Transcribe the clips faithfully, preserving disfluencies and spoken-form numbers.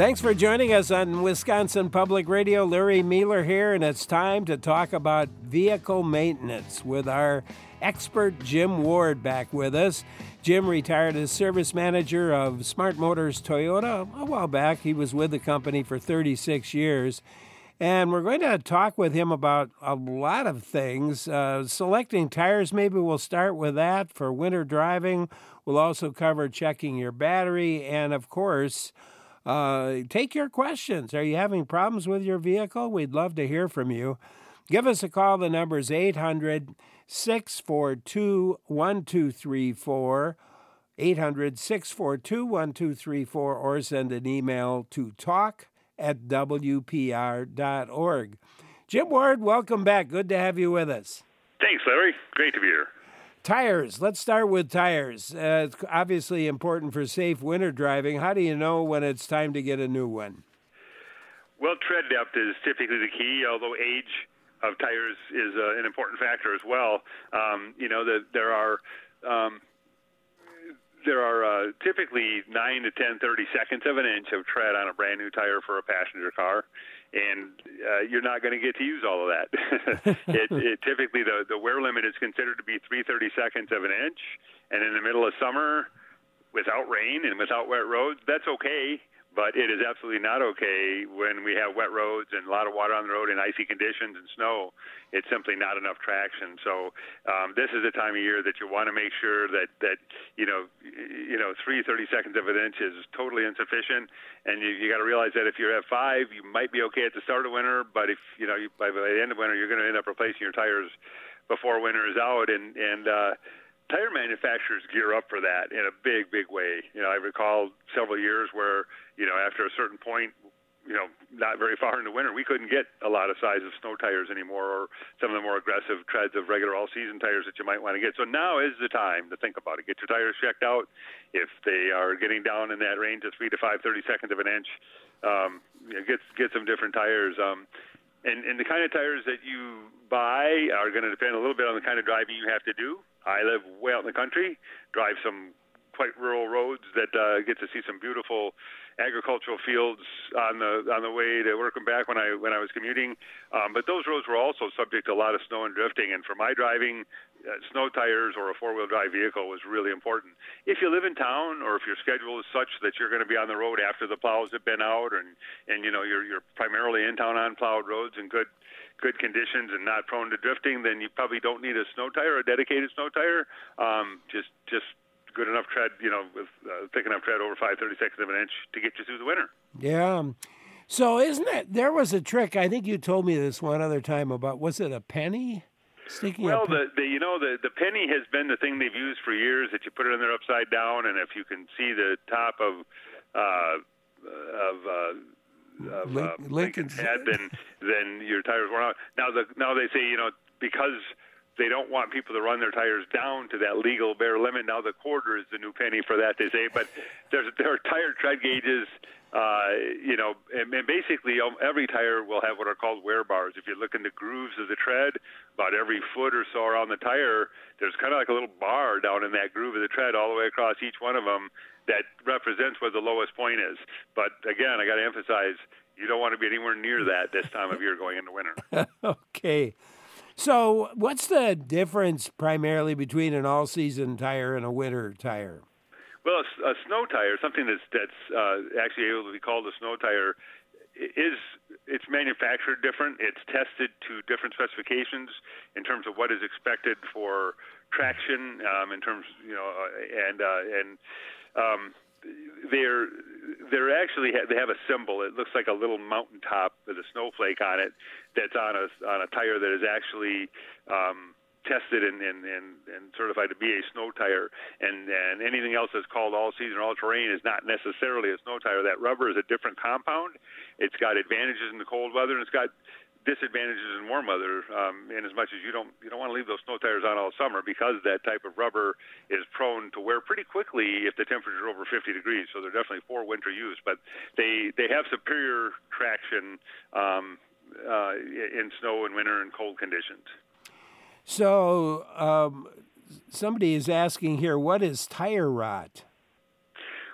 Thanks for joining us on Wisconsin Public Radio. Larry Mueller here, and it's time to talk about vehicle maintenance with our expert Jim Ward back with us. Jim retired as service manager of Smart Motors Toyota a while back. He was with the company for thirty-six years. And we're going to talk with him about a lot of things. Uh, selecting tires, maybe we'll start with that for winter driving. We'll also cover checking your battery. And, of course, uh, take your questions. Are you having problems with your vehicle? We'd love to hear from you. Give us a call. The number is eight hundred, six four two, one two three four, eight hundred, six four two, one two three four, or send an email to talk at w p r dot org. Jim Ward, welcome back. Good to have you with us. Thanks, Larry. Great to be here. Tires. Let's start with tires. Uh, it's obviously important for safe winter driving. How do you know when it's time to get a new one? Well, tread depth is typically the key, although age of tires is uh, an important factor as well. Um, you know, the, there are... Um, There are uh, typically nine to ten, thirty seconds of an inch of tread on a brand new tire for a passenger car, and uh, you're not going to get to use all of that. it, it typically the the wear limit is considered to be three thirty seconds of an inch, and in the middle of summer, without rain and without wet roads, that's okay. But it is absolutely not okay when we have wet roads and a lot of water on the road and icy conditions and snow. It's simply not enough traction. So um, this is the time of year that you want to make sure that, that you know, you know, three thirty seconds of an inch is totally insufficient. And you, you got to realize that if you're at five, you might be okay at the start of winter. But if, you know, you, by the end of winter, you're going to end up replacing your tires before winter is out. And, and, uh, tire manufacturers gear up for that in a big, big way. You know, I recall several years where, you know, after a certain point, you know, not very far into winter, we couldn't get a lot of size of snow tires anymore, or some of the more aggressive treads of regular all-season tires that you might want to get. So now is the time to think about it. Get your tires checked out. If they are getting down in that range of three to five, thirty seconds of an inch, um, you know, get get some different tires. Um, and, and the kind of tires that you buy are going to depend a little bit on the kind of driving you have to do. I live way out in the country, drive some quite rural roads that uh, get to see some beautiful agricultural fields on the on the way to work and back when I when I was commuting. Um, but those roads were also subject to a lot of snow and drifting. And for my driving, uh, snow tires or a four-wheel drive vehicle was really important. If you live in town, or if your schedule is such that you're going to be on the road after the plows have been out, and and you know you're you're primarily in town on plowed roads and good. good conditions and not prone to drifting, then you probably don't need a snow tire, a dedicated snow tire. Um, just just good enough tread, you know, with uh, thick enough tread over five thirty seconds of an inch to get you through the winter. Yeah. So isn't it, there was a trick, I think you told me this one other time about, was it a penny? Sticking well, a pen- the, the you know, the, the penny has been the thing they've used for years, that you put it in there upside down, and if you can see the top of, uh, of, uh, of Link, uh, Lincoln's Lincoln's head, then then your tires worn out. Now the now they say, you know, because they don't want people to run their tires down to that legal bare limit. Now the quarter is the new penny for that, they say. But there's there are tire tread gauges, uh, you know, and, and basically every tire will have what are called wear bars. If you look in the grooves of the tread, about every foot or so around the tire, there's kind of like a little bar down in that groove of the tread all the way across each one of them that represents where the lowest point is. But again, I got to emphasize, you don't want to be anywhere near that this time of year going into winter. Okay. So what's the difference primarily between an all-season tire and a winter tire? Well, a, a snow tire, something that's, that's uh, actually able to be called a snow tire, is it's manufactured different. It's tested to different specifications in terms of what is expected for traction, um, in terms, you know, uh, and uh, and um, they're they're actually ha- they have a symbol. It looks like a little mountaintop with a snowflake on it that's on a on a tire that is actually um, tested and, and, and, and certified to be a snow tire, and, and anything else that's called all-season or all-terrain is not necessarily a snow tire. That rubber is a different compound. It's got advantages in the cold weather, and it's got disadvantages in warm weather, um, in as much as you don't you don't want to leave those snow tires on all summer, because that type of rubber is prone to wear pretty quickly if the temperature is over fifty degrees. So they're definitely for winter use, but they they have superior traction um, uh, in snow and winter and cold conditions. So um, somebody is asking here, what is tire rot?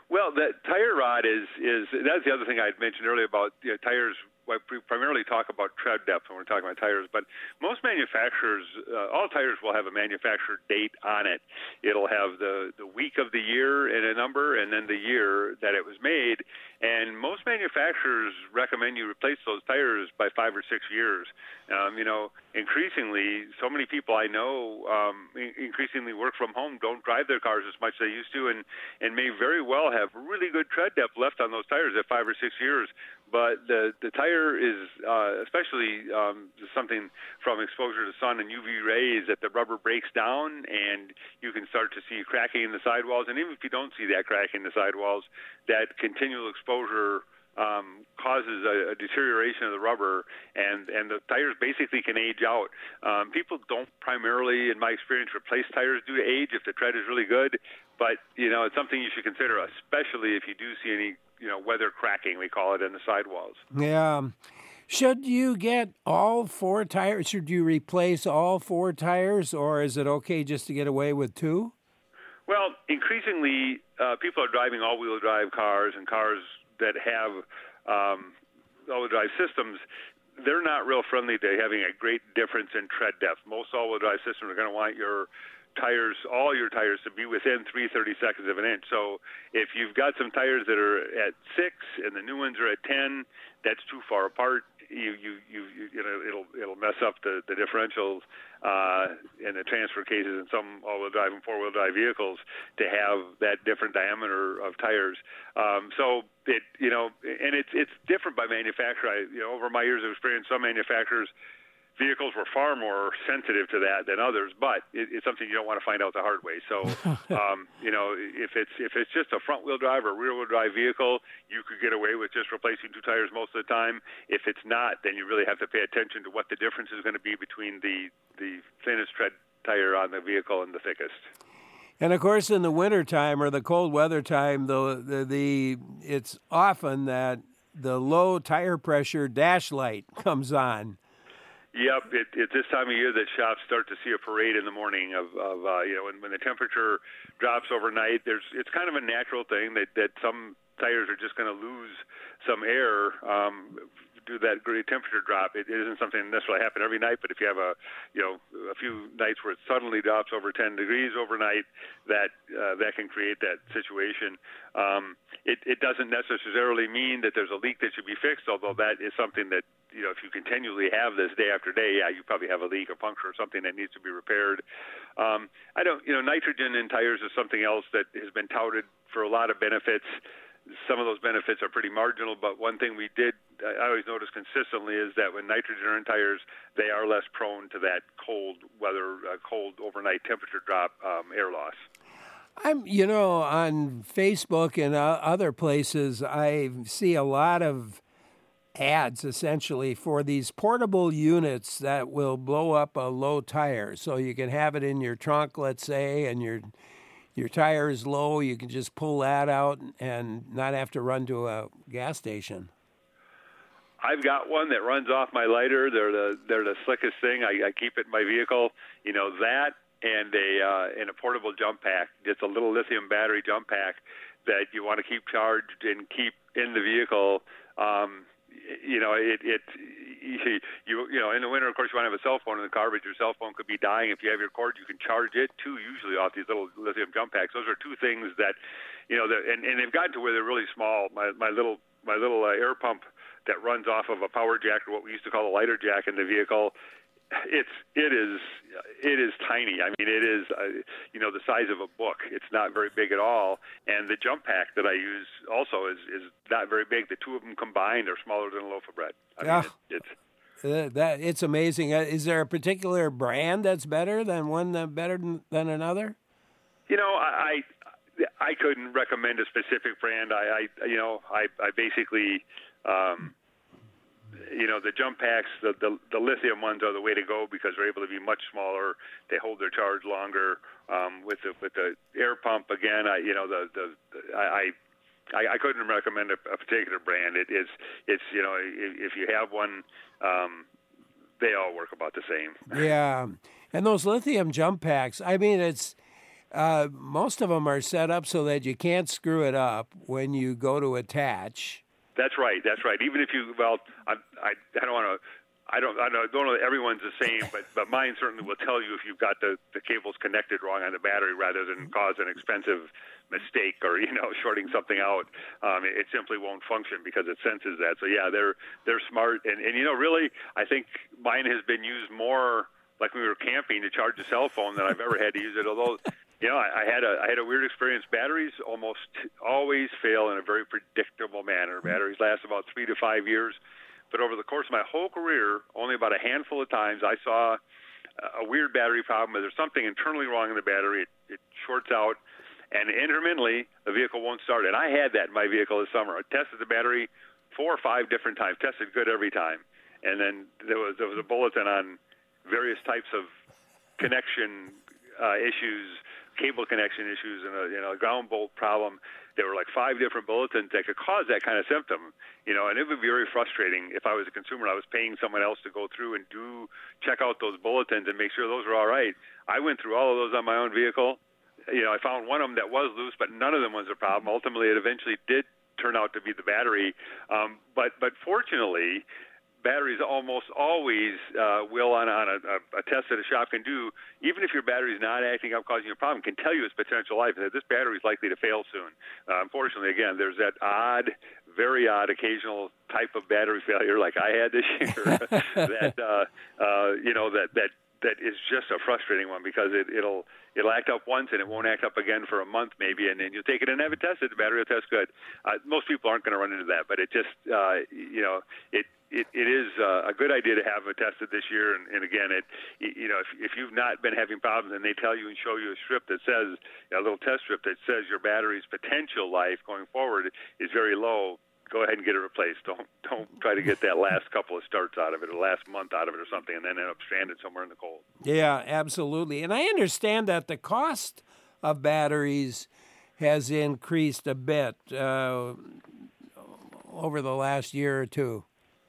Well, the tire rod is is that's the other thing I mentioned earlier about you know, tires. I primarily talk about tread depth when we're talking about tires, but most manufacturers, uh, all tires will have a manufacturer date on it. It'll have the, the week of the year and a number, and then the year that it was made. And most manufacturers recommend you replace those tires by five or six years. Um, you know, increasingly, so many people I know um, increasingly work from home, don't drive their cars as much as they used to, and, and may very well have really good tread depth left on those tires at five or six years. But the the tire is uh, especially um, something from exposure to sun and U V rays that the rubber breaks down, and you can start to see cracking in the sidewalls. And even if you don't see that cracking in the sidewalls, that continual exposure um, causes a, a deterioration of the rubber, and, and the tires basically can age out. Um, people don't primarily, in my experience, replace tires due to age if the tread is really good, but you know it's something you should consider, especially if you do see any you know, weather cracking, we call it, in the sidewalls. Yeah. Should you get all four tires? Should you replace all four tires, or is it okay just to get away with two? Well, increasingly, uh, people are driving all-wheel drive cars and cars that have um, all-wheel drive systems. They're not real friendly to having a great difference in tread depth. Most all-wheel drive systems are going to want your tires, all your tires, to be within three thirty-seconds of an inch. So if you've got some tires that are at six and the new ones are at ten, that's too far apart. You you you you, you know it'll it'll mess up the the differentials uh, and the transfer cases in some all-wheel drive and four-wheel drive vehicles to have that different diameter of tires. Um, so it you know and it's it's different by manufacturer. I, you know over my years of experience, some manufacturers vehicles were far more sensitive to that than others, but it, it's something you don't want to find out the hard way. So, um, you know, if it's if it's just a front-wheel drive or rear-wheel drive vehicle, you could get away with just replacing two tires most of the time. If it's not, then you really have to pay attention to what the difference is going to be between the, the thinnest tread tire on the vehicle and the thickest. And of course, in the wintertime or the cold weather time, the, the the it's often that the low tire pressure dash light comes on. Yep, it, it's this time of year that shops start to see a parade in the morning of, of uh, you know, when, when the temperature drops overnight. There's, it's kind of a natural thing that, that some tires are just going to lose some air um, due to that great temperature drop. It, it isn't something that necessarily happen every night, but if you have a, you know, a few nights where it suddenly drops over ten degrees overnight, that uh, that can create that situation. Um, it, it doesn't necessarily mean that there's a leak that should be fixed, although that is something that, you know, if you continually have this day after day, yeah, you probably have a leak, a puncture, or something that needs to be repaired. Um, I don't, you know, nitrogen in tires is something else that has been touted for a lot of benefits. Some of those benefits are pretty marginal, but one thing we did, I always notice consistently, is that when nitrogen are in tires, they are less prone to that cold weather, uh, cold overnight temperature drop, um, air loss. I'm, you know, on Facebook and uh, other places, I see a lot of ads essentially for these portable units that will blow up a low tire. So you can have it in your trunk, let's say, and your your tire is low. You can just pull that out and not have to run to a gas station. I've got one that runs off my lighter. They're the they're the slickest thing. I, I keep it in my vehicle. You know, that and a uh, and a portable jump pack, just a little lithium battery jump pack that you want to keep charged and keep in the vehicle. Um, You know, it, it, you, you know, in the winter, of course, you want to have a cell phone in the car, but your cell phone could be dying. If you have your cord, you can charge it too, usually off these little lithium jump packs. Those are two things that, you know, that, and, and they've gotten to where they're really small. My, my little, my little uh, air pump that runs off of a power jack, or what we used to call a lighter jack in the vehicle, it's, it is, it is tiny. I mean, it is, uh, you know, the size of a book. It's not very big at all. And the jump pack that I use also is, is not very big. The two of them combined are smaller than a loaf of bread. I yeah. mean, it, it's, Uh, that it's amazing. Uh, is there a particular brand that's better than one that better than, than another? You know, I, I I couldn't recommend a specific brand. I, I you know I I basically um, you know the jump packs, the, the the lithium ones are the way to go because they're able to be much smaller. They hold their charge longer. Um, with the with the air pump again, I you know the the, the I. I, I couldn't recommend a, a particular brand. It is, it's you know, if, if you have one, um, they all work about the same. Yeah, and those lithium jump packs. I mean, it's Uh, most of them are set up so that you can't screw it up when you go to attach. That's right. That's right. Even if you, well, I, I, I don't want to. I don't. I don't know that everyone's the same, but, but mine certainly will tell you if you've got the, the cables connected wrong on the battery, rather than cause an expensive mistake or you know shorting something out. Um, it, it simply won't function because it senses that. So yeah, they're they're smart, and, and you know really, I think mine has been used more like when we were camping to charge a cell phone than I've ever had to use it. Although, you know, I, I had a I had a weird experience. Batteries almost always fail in a very predictable manner. Batteries last about three to five years. But over the course of my whole career, only about a handful of times I saw a weird battery problem. There's something internally wrong in the battery. It, it shorts out, and intermittently the vehicle won't start. And I had that in my vehicle this summer. I tested the battery four or five different times, tested good every time. And then there was there was a bulletin on various types of connection uh, issues, cable connection issues, and a you know ground bolt problem. There were like five different bulletins that could cause that kind of symptom, you know, and it would be very frustrating if I was a consumer. I was paying someone else to go through and do check out those bulletins and make sure those were all right. I went through all of those on my own vehicle. You know, I found one of them that was loose, but none of them was a problem. Ultimately, it eventually did turn out to be the battery. Um, but but fortunately, batteries almost always uh, will, on, on a, a test that a shop can do, even if your battery is not acting up, causing you a problem, can tell you its potential life, and that this battery is likely to fail soon. Uh, unfortunately, again, there's that odd, very odd occasional type of battery failure like I had this year that, uh, uh, you know, that, that that is just a frustrating one because it, it'll it'll act up once and it won't act up again for a month maybe, and then you take it and have it tested. The battery will test good. Uh, most people aren't going to run into that, but it just uh, you know it. It, it is uh, a good idea to have it tested this year, and, and again, it you know if, if you've not been having problems and they tell you and show you a strip that says a little test strip that says your battery's potential life going forward is very low, go ahead and get it replaced. Don't don't try to get that last couple of starts out of it or last month out of it or something, and then end up stranded somewhere in the cold. Yeah, absolutely. And I understand that the cost of batteries has increased a bit uh, over the last year or two.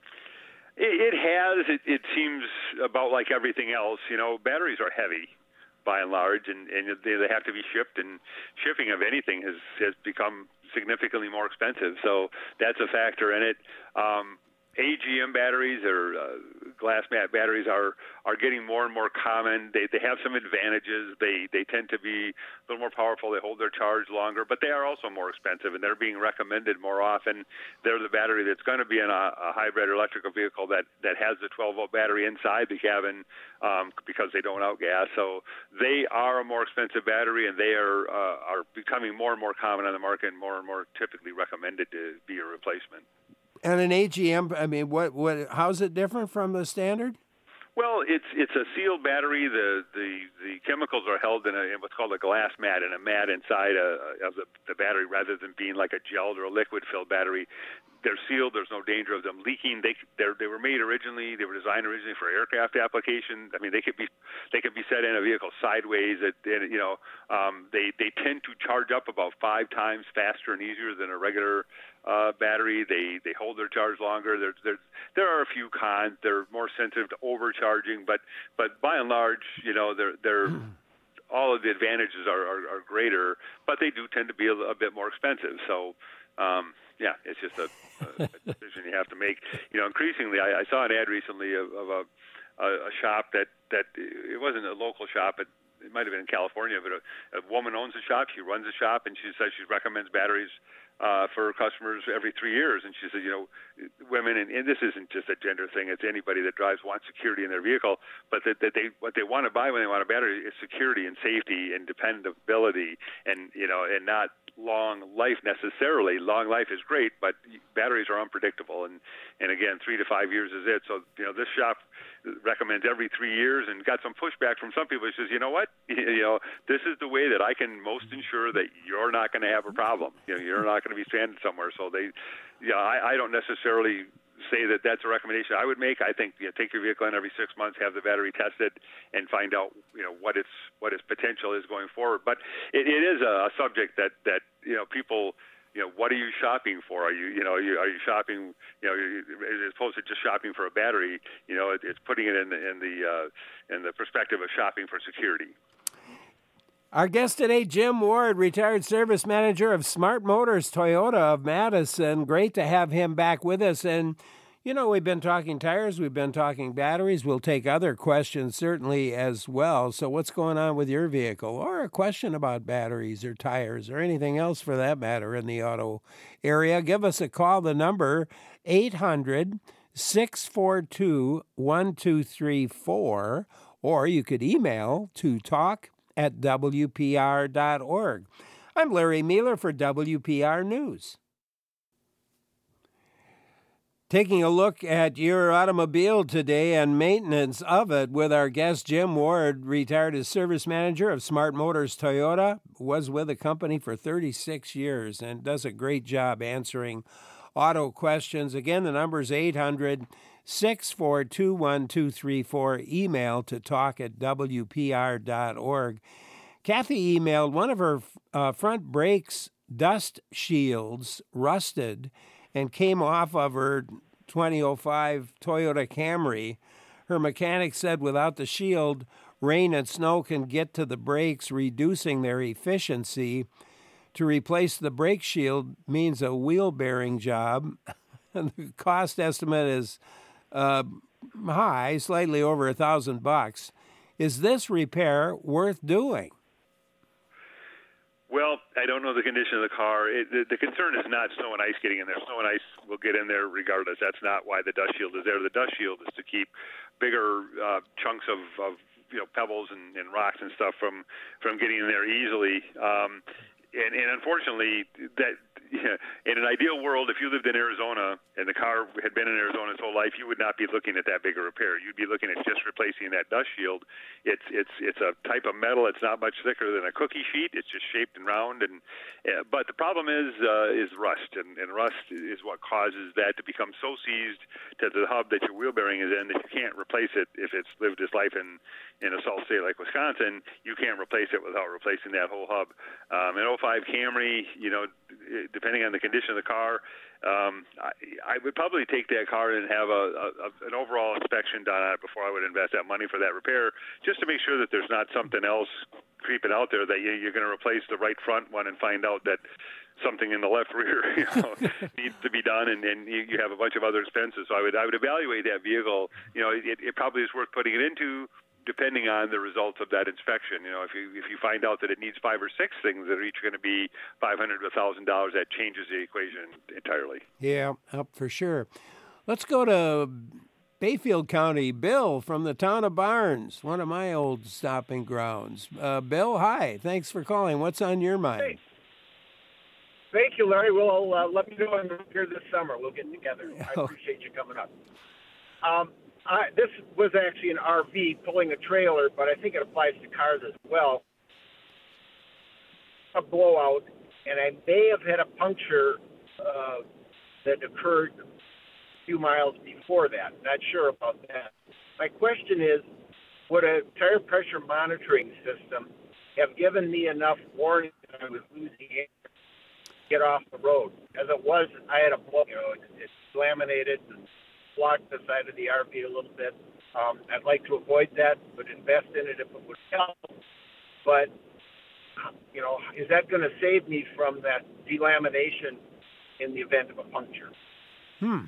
It has. It, it seems about like everything else. You know, batteries are heavy by and large, and, and they have to be shipped, and shipping of anything has, has become significantly more expensive. So that's a factor in it. Um, A G M batteries or uh, glass mat batteries are, are getting more and more common. They they have some advantages. They they tend to be a little more powerful. They hold their charge longer, but they are also more expensive, and they're being recommended more often. They're the battery that's going to be in a, a hybrid or electrical vehicle that, that has the twelve volt battery inside the cabin um, because they don't outgas. So they are a more expensive battery, and they are uh, are becoming more and more common on the market and more and more typically recommended to be a replacement. And an A G M, I mean, what, what, how's it different from the standard? Well, it's it's a sealed battery. The the, the chemicals are held in, a, in what's called a glass mat, in a mat inside a, of the, the battery, rather than being like a gelled or a liquid-filled battery. They're sealed. There's no danger of them leaking. They they were made originally. They were designed originally for aircraft application. I mean, they could be they could be set in a vehicle sideways. At, you know, um, they they tend to charge up about five times faster and easier than a regular uh, battery. They they hold their charge longer. There there there are a few cons. They're more sensitive to overcharging, but but by and large, you know, they're they're all of the advantages are, are, are greater, but they do tend to be a, a bit more expensive. So. Um, Yeah, it's just a, a decision you have to make. You know, increasingly, I, I saw an ad recently of, of a, a, a shop that, that it wasn't a local shop. It, it might have been in California, but a, a woman owns a shop. She runs a shop, and she says she recommends batteries uh, for customers every three years. And she says, you know, women, and, and this isn't just a gender thing. It's anybody that drives wants security in their vehicle, but that, that they what they want to buy when they want a battery is security and safety and dependability, and you know, and not long life necessarily. Long life is great, but batteries are unpredictable, and and again, three to five years is it. So you know, this shop recommends every three years, and got some pushback from some people. He says, you know what, you know, this is the way that I can most ensure that you're not going to have a problem. You know, you're not going to be stranded somewhere. So they, yeah, I, I don't necessarily say that that's a recommendation I would make. I think you know, take your vehicle in every six months, have the battery tested, and find out you know what its what its potential is going forward. But it, it is a subject that that you know people. You know, what are you shopping for? Are you, you know, are you, are you shopping, you know, as opposed to just shopping for a battery? You know, it, it's putting it in the in the uh, in the perspective of shopping for security. Our guest today, Jim Ward, retired service manager of Smart Motors Toyota of Madison. Great to have him back with us. And, you know, we've been talking tires, we've been talking batteries. We'll take other questions certainly as well. So what's going on with your vehicle? Or a question about batteries or tires or anything else for that matter in the auto area. Give us a call. The number, eight hundred, six four two, one two three four. Or you could email to talk at W P R dot org. I'm Larry Mueller for W P R News. Taking a look at your automobile today and maintenance of it with our guest Jim Ward, retired as service manager of Smart Motors Toyota, was with the company for thirty-six years and does a great job answering auto questions. Again, the number is eight hundred, six four two, one two three four. Email to talk at W P R dot org. Kathy emailed one of her uh, front brakes dust shields rusted and came off of her twenty oh five Toyota Camry. Her mechanic said without the shield, rain and snow can get to the brakes, reducing their efficiency. To replace the brake shield means a wheel bearing job. The cost estimate is uh, high, slightly over a thousand bucks. Is this repair worth doing? Well, I don't know the condition of the car. It, the, the concern is not snow and ice getting in there. Snow and ice will get in there regardless. That's not why the dust shield is there. The dust shield is to keep bigger uh, chunks of, of you know pebbles and, and rocks and stuff from, from getting in there easily. Um, and, and unfortunately, that yeah, in an ideal world, if you lived in Arizona and the car had been in Arizona its whole life, you would not be looking at that big a repair. You'd be looking at just replacing that dust shield. It's it's it's a type of metal. It's not much thicker than a cookie sheet. It's just shaped and round. And uh, but the problem is uh, is rust, and, and rust is what causes that to become so seized to the hub that your wheel bearing is in that you can't replace it if it's lived its life in in a salt state like Wisconsin. You can't replace it without replacing that whole hub. Um, an oh five Camry, you know. Depending on the condition of the car, um, I, I would probably take that car and have a, a, an overall inspection done on it before I would invest that money for that repair, just to make sure that there's not something else creeping out there that you, you're going to replace the right front one and find out that something in the left rear you know, needs to be done, and, and you, you have a bunch of other expenses. So I would I would evaluate that vehicle. You know, it, it probably is worth putting it into, depending on the results of that inspection. You know, if you if you find out that it needs five or six things that are each going to be five hundred dollars to one thousand dollars, that changes the equation entirely. Yeah, up for sure. Let's go to Bayfield County. Bill from the town of Barnes, one of my old stopping grounds. Uh, Bill, hi. Thanks for calling. What's on your mind? Hey. Thank you, Larry. Well, uh, let me know when you're here this summer. We'll get together. I appreciate you coming up. Um, I, this was actually an R V pulling a trailer, but I think it applies to cars as well. A blowout, and I may have had a puncture uh, that occurred a few miles before that. Not sure about that. My question is, would a tire pressure monitoring system have given me enough warning that I was losing air to get off the road? As it was, I had a blow, you know, it, it's laminated and blocked the side of the R V a little bit. Um, I'd like to avoid that, but invest in it if it would help. But, you know, is that going to save me from that delamination in the event of a puncture? Hmm.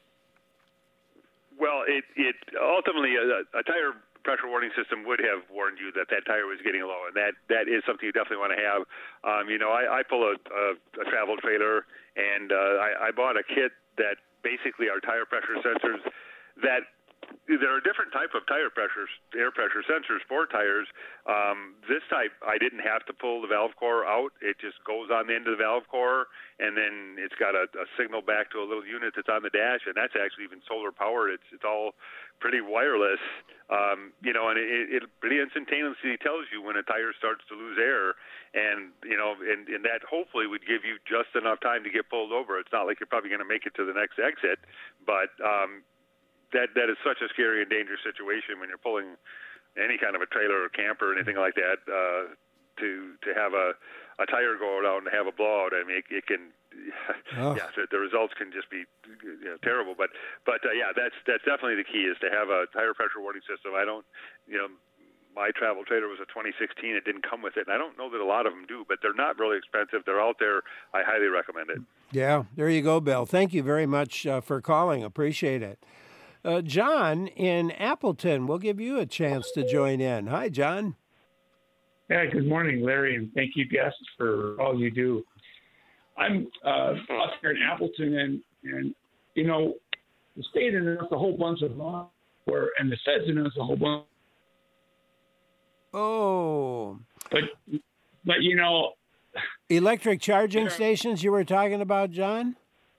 Well, it, it ultimately, a, a tire pressure warning system would have warned you that that tire was getting low, and that, that is something you definitely want to have. Um, you know, I, I pull a, a, a travel trailer, and uh, I, I bought a kit that basically are tire pressure sensors that there are different type of tire pressures, air pressure sensors for tires. Um, this type, I didn't have to pull the valve core out. It just goes on the end of the valve core, and then it's got a, a signal back to a little unit that's on the dash, and that's actually even solar powered. It's it's all pretty wireless, um, you know, and it, it pretty instantaneously tells you when a tire starts to lose air, and you know, and, and that hopefully would give you just enough time to get pulled over. It's not like you're probably going to make it to the next exit, but um, that that is such a scary and dangerous situation when you're pulling any kind of a trailer or camper or anything like that. Uh, to to have a, a tire go out and have a blowout, I mean, it, it can. Oh. Yeah, the, the results can just be you know, terrible. But but uh, yeah, that's that's definitely the key is to have a tire pressure warning system. I don't, you know, my travel trailer was a twenty sixteen. It didn't come with it, and I don't know that a lot of them do, but they're not really expensive. They're out there. I highly recommend it. Yeah, there you go, Bill. Thank you very much uh, for calling. Appreciate it. Uh, John in Appleton, we'll give you a chance to join in. Hi, John. Yeah, good morning, Larry, and thank you, guests, for all you do. I'm uh, up here in Appleton, and, and you know, the state announced a whole bunch of law, or and the feds announced a whole bunch. Oh. But, but you know. Electric charging you know, stations you were talking about, John?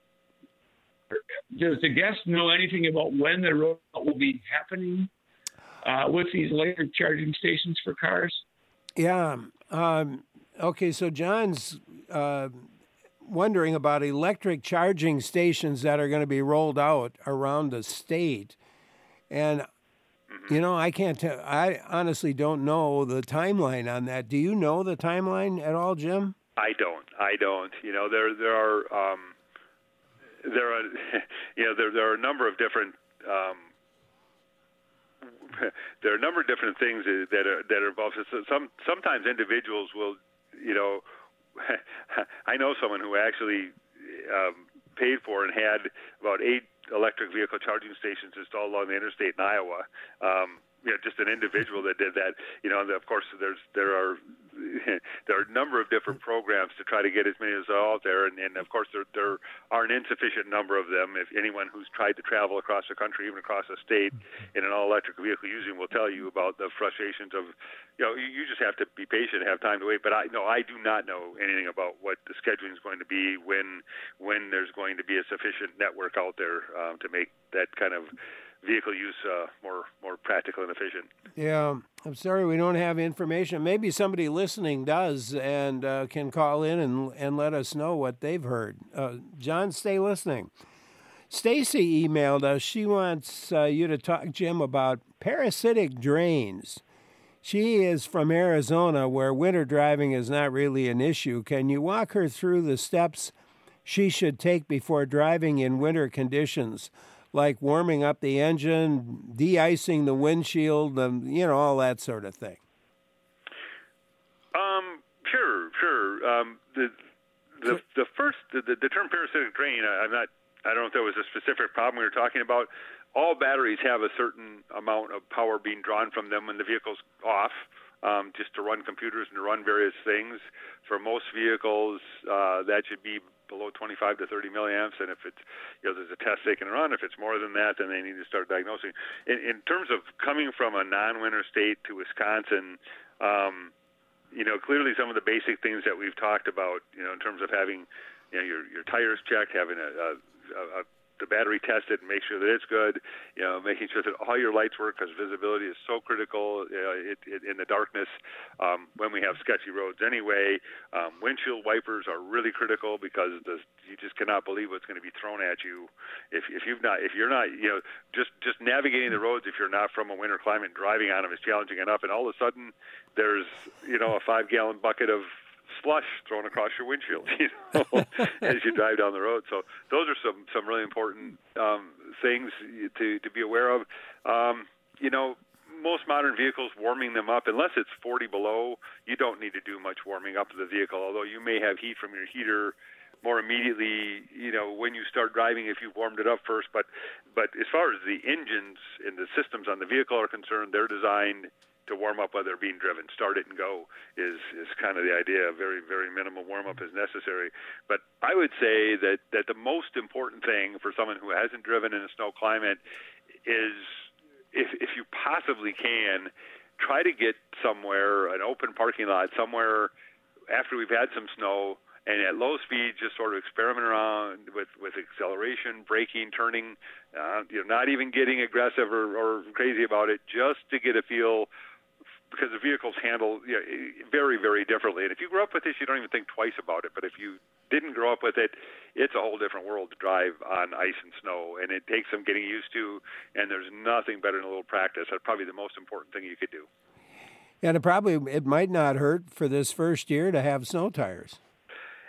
Does the guest know anything about when the rollout will be happening uh, with these electric charging stations for cars? Yeah. Um, okay, so John's uh, wondering about electric charging stations that are going to be rolled out around the state. And, you know, I can't tell. I honestly don't know the timeline on that. Do you know the timeline at all, Jim? I don't. I don't. You know, there there are um, there are you know there there are a number of different. Um, There are a number of different things that are that are involved. So some sometimes individuals will, you know, I know someone who actually um, paid for and had about eight electric vehicle charging stations installed along the interstate in Iowa. Um, you know, just an individual that did that. You know, and of course, there's there are there are a number of different programs to try to get as many as are out there, and, and of course, there there are an insufficient number of them. If anyone who's tried to travel across the country, even across the state, in an all-electric vehicle using, will tell you about the frustrations of, you know, you, you just have to be patient and have time to wait. But I no, I do not know anything about what the scheduling is going to be, when when there's going to be a sufficient network out there um, to make that kind of vehicle use uh, more more practical and efficient. Yeah, I'm sorry we don't have information. Maybe somebody listening does and uh, can call in and and let us know what they've heard. Uh, John, stay listening. Stacy emailed us. She wants uh, you to talk, Jim, about parasitic drains. She is from Arizona, where winter driving is not really an issue. Can you walk her through the steps she should take before driving in winter conditions, like warming up the engine, de-icing the windshield, um, you know, all that sort of thing? Um, sure, sure. Um, the the the first the, the term parasitic drain, I, I'm not. I don't know if there was a specific problem we were talking about. All batteries have a certain amount of power being drawn from them when the vehicle's off, um, just to run computers and to run various things. For most vehicles, uh, that should be below twenty-five to thirty milliamps, and if it's, you know, there's a test they can run. If it's more than that, then they need to start diagnosing. In, in terms of coming from a non-winter state to Wisconsin, um, you know, clearly some of the basic things that we've talked about, you know, in terms of having, you know, your your tires checked, having a, a, a the battery tested and make sure that it's good, you know, making sure that all your lights work, because visibility is so critical you know, it, it, in the darkness um, when we have sketchy roads anyway. Um, windshield wipers are really critical, because the, you just cannot believe what's going to be thrown at you if, if you've not, if you're not, you know, just, just navigating the roads if you're not from a winter climate, driving on them is challenging enough, and all of a sudden there's, you know, a five-gallon bucket of slush thrown across your windshield, you know, as you drive down the road. So those are some, some really important um, things to, to be aware of. Um, you know, most modern vehicles, warming them up, unless it's forty below, you don't need to do much warming up of the vehicle, although you may have heat from your heater more immediately, you know, when you start driving if you've warmed it up first. But, but as far as the engines and the systems on the vehicle are concerned, they're designed to warm up while they're being driven. Start it and go is, is kind of the idea. Very, very minimal warm-up is necessary. But I would say that, that the most important thing for someone who hasn't driven in a snow climate is, if, if you possibly can, try to get somewhere, an open parking lot, somewhere after we've had some snow, and at low speed, just sort of experiment around with, with acceleration, braking, turning, uh, you know, not even getting aggressive or, or crazy about it, just to get a feel, because the vehicles handle, you know, very, very differently. And if you grew up with this, you don't even think twice about it. But if you didn't grow up with it, it's a whole different world to drive on ice and snow, and it takes some getting used to, and there's nothing better than a little practice. That's probably the most important thing you could do. And it probably, it might not hurt for this first year to have snow tires.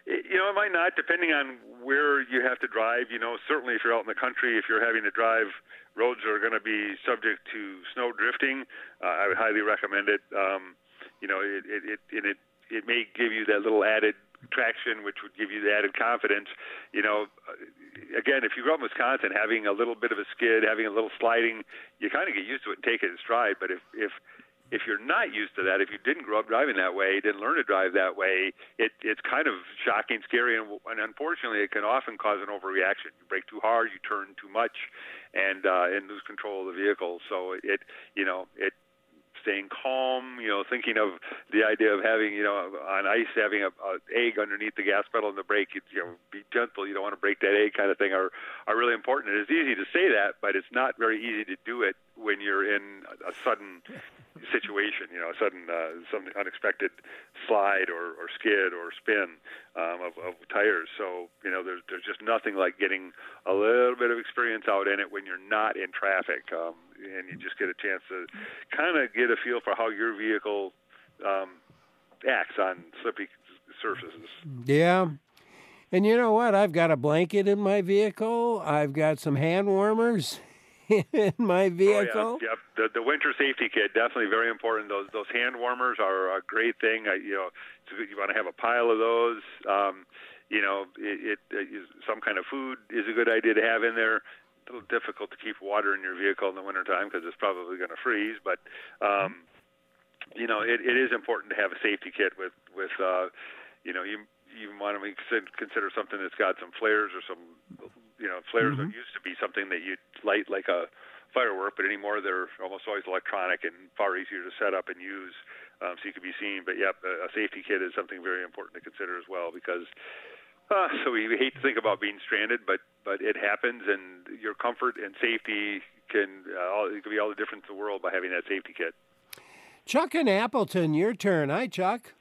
You know, it might not, depending on where you have to drive. You know, certainly if you're out in the country, if you're having to drive roads that are going to be subject to snow drifting, uh, I would highly recommend it. Um, you know, it it, it it it it may give you that little added traction, which would give you the added confidence. You know, again, if you grow up in Wisconsin, having a little bit of a skid, having a little sliding, you kind of get used to it and take it in stride. But if if if you're not used to that, if you didn't grow up driving that way, didn't learn to drive that way, it, it's kind of shocking, scary, and, and unfortunately, it can often cause an overreaction. You brake too hard, you turn too much, and uh, and lose control of the vehicle. So it, you know, it. Staying calm, you know, thinking of the idea of having, you know, on ice, having a, a egg underneath the gas pedal and the brake, you, you know, be gentle. You don't want to break that egg kind of thing are, are really important. It is easy to say that, but it's not very easy to do it when you're in a, a sudden situation, you know, a sudden, uh, some unexpected slide or, or skid or spin um, of, of tires. So, you know, there's, there's just nothing like getting a little bit of experience out in it when you're not in traffic. Um, and you just get a chance to kind of get a feel for how your vehicle um, acts on slippy surfaces. Yeah. And you know what? I've got a blanket in my vehicle. I've got some hand warmers in my vehicle. Oh, yeah, yeah. The, the winter safety kit, definitely very important. Those those hand warmers are a great thing. I, you know, you want to have a pile of those. Um, you know, it, it, it some kind of food is a good idea to have in there. A little difficult to keep water in your vehicle in the wintertime because it's probably going to freeze. But, um, you know, it, it is important to have a safety kit with, with uh, you know, you, you want to consider something that's got some flares or some, you know, flares mm-hmm. used to be something that you'd light like a firework, but anymore they're almost always electronic and far easier to set up and use um, so you can be seen. But, yep, a, a safety kit is something very important to consider as well because Uh, so we hate to think about being stranded, but, but it happens, and your comfort and safety can uh, all, it can be all the difference in the world by having that safety kit. Chuck in Appleton, your turn. Hi, Chuck.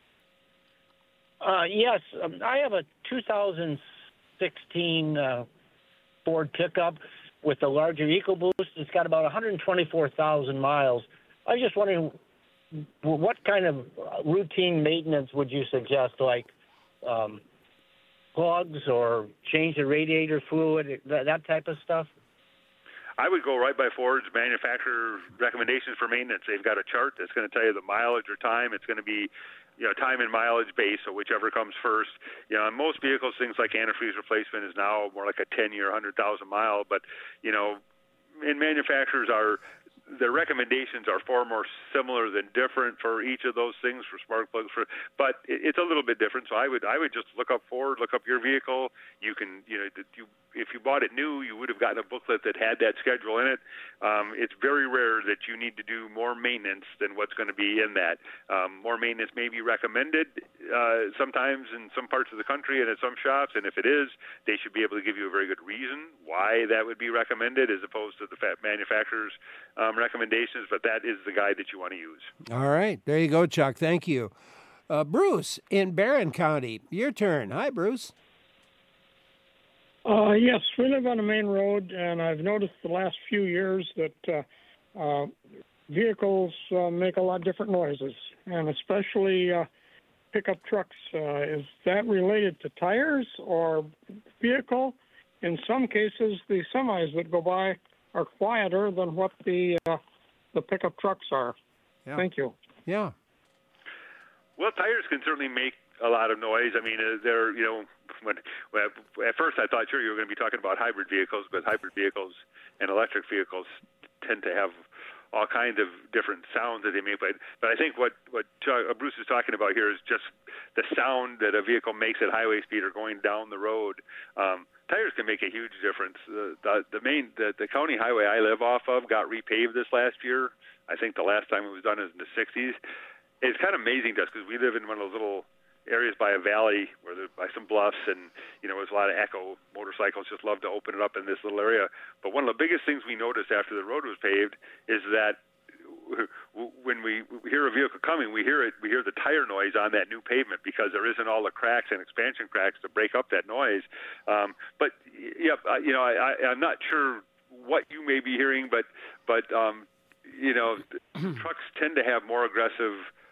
Uh, yes, um, I have a two thousand sixteen uh, Ford pickup with a larger EcoBoost. It's got about one hundred twenty-four thousand miles. I was just wondering, what kind of routine maintenance would you suggest, like um, plugs or change the radiator fluid, that, that type of stuff? I would go right by Ford's manufacturer recommendations for maintenance. They've got a chart that's going to tell you the mileage or time. It's going to be, you know, time and mileage based, so whichever comes first. You know, on most vehicles, things like antifreeze replacement is now more like a ten-year, one hundred thousand mile. But, you know, and manufacturers are, their recommendations are far more similar than different for each of those things for spark plugs. For, but it, it's a little bit different. So I would I would just look up Ford, look up your vehicle. You can, you know, you, if you bought it new, you would have gotten a booklet that had that schedule in it. Um, it's very rare that you need to do more maintenance than what's going to be in that. Um, more maintenance may be recommended uh, sometimes in some parts of the country and at some shops, and if it is, they should be able to give you a very good reason why that would be recommended as opposed to the manufacturer's um, recommendations, but that is the guide that you want to use. All right. There you go, Chuck. Thank you. Uh, Bruce in Barron County, your turn. Hi, Bruce. Uh, yes, we live on a main road, and I've noticed the last few years that uh, uh, vehicles uh, make a lot of different noises, and especially uh, pickup trucks. Uh, is that related to tires or vehicle? In some cases, the semis that go by are quieter than what the uh, the pickup trucks are. Yeah. Thank you. Yeah. Well, tires can certainly make a lot of noise. I mean, uh, they're, you know, when, when at first I thought sure you were going to be talking about hybrid vehicles, but hybrid vehicles and electric vehicles tend to have all kinds of different sounds that they make. But, but I think what, what Chuck, uh, Bruce is talking about here is just the sound that a vehicle makes at highway speed or going down the road. Um, tires can make a huge difference. The, the, the main, the, the county highway I live off of got repaved this last year. I think the last time it was done is in the sixties. It's kind of amazing to us because we live in one of those little areas by a valley where there's by some bluffs, and you know there's a lot of echo. Motorcycles just love to open it up in this little area. But one of the biggest things we noticed after the road was paved is that when we hear a vehicle coming, we hear it. We hear the tire noise on that new pavement because there isn't all the cracks and expansion cracks to break up that noise. Um, but yeah, you know, I, I, I'm not sure what you may be hearing, but but um, you know, trucks tend to have more aggressive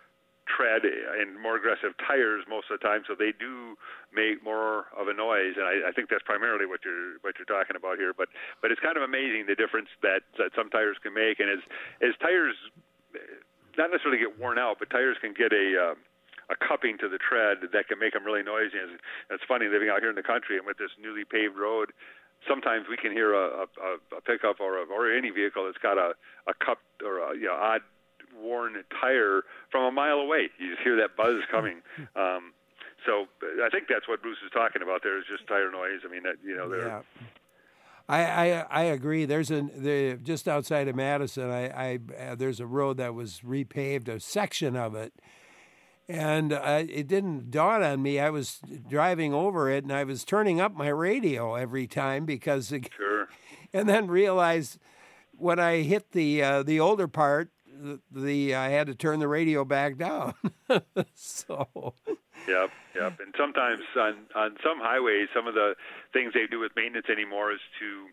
tread and more aggressive tires most of the time, so they do make more of a noise. And I, I think that's primarily what you're what you're talking about here. But but it's kind of amazing the difference that, that some tires can make. And as as tires not necessarily get worn out, but tires can get a uh, a cupping to the tread that can make them really noisy. And it's funny living out here in the country and with this newly paved road. Sometimes we can hear a, a, a pickup or a, or any vehicle that's got a, a cupped or a you know, odd worn tire from a mile away. You just hear that buzz coming. Um, so I think that's what Bruce is talking about there is just tire noise. I mean, that, you know, they're... Yeah. I, I I agree. There's a the, just outside of Madison. I, I uh, there's a road that was repaved, a section of it, and uh, it didn't dawn on me. I was driving over it, and I was turning up my radio every time because, it, sure. and then realized when I hit the uh, the older part, the, the I had to turn the radio back down. so. Yep, yep. And sometimes on, on some highways, some of the things they do with maintenance anymore is to,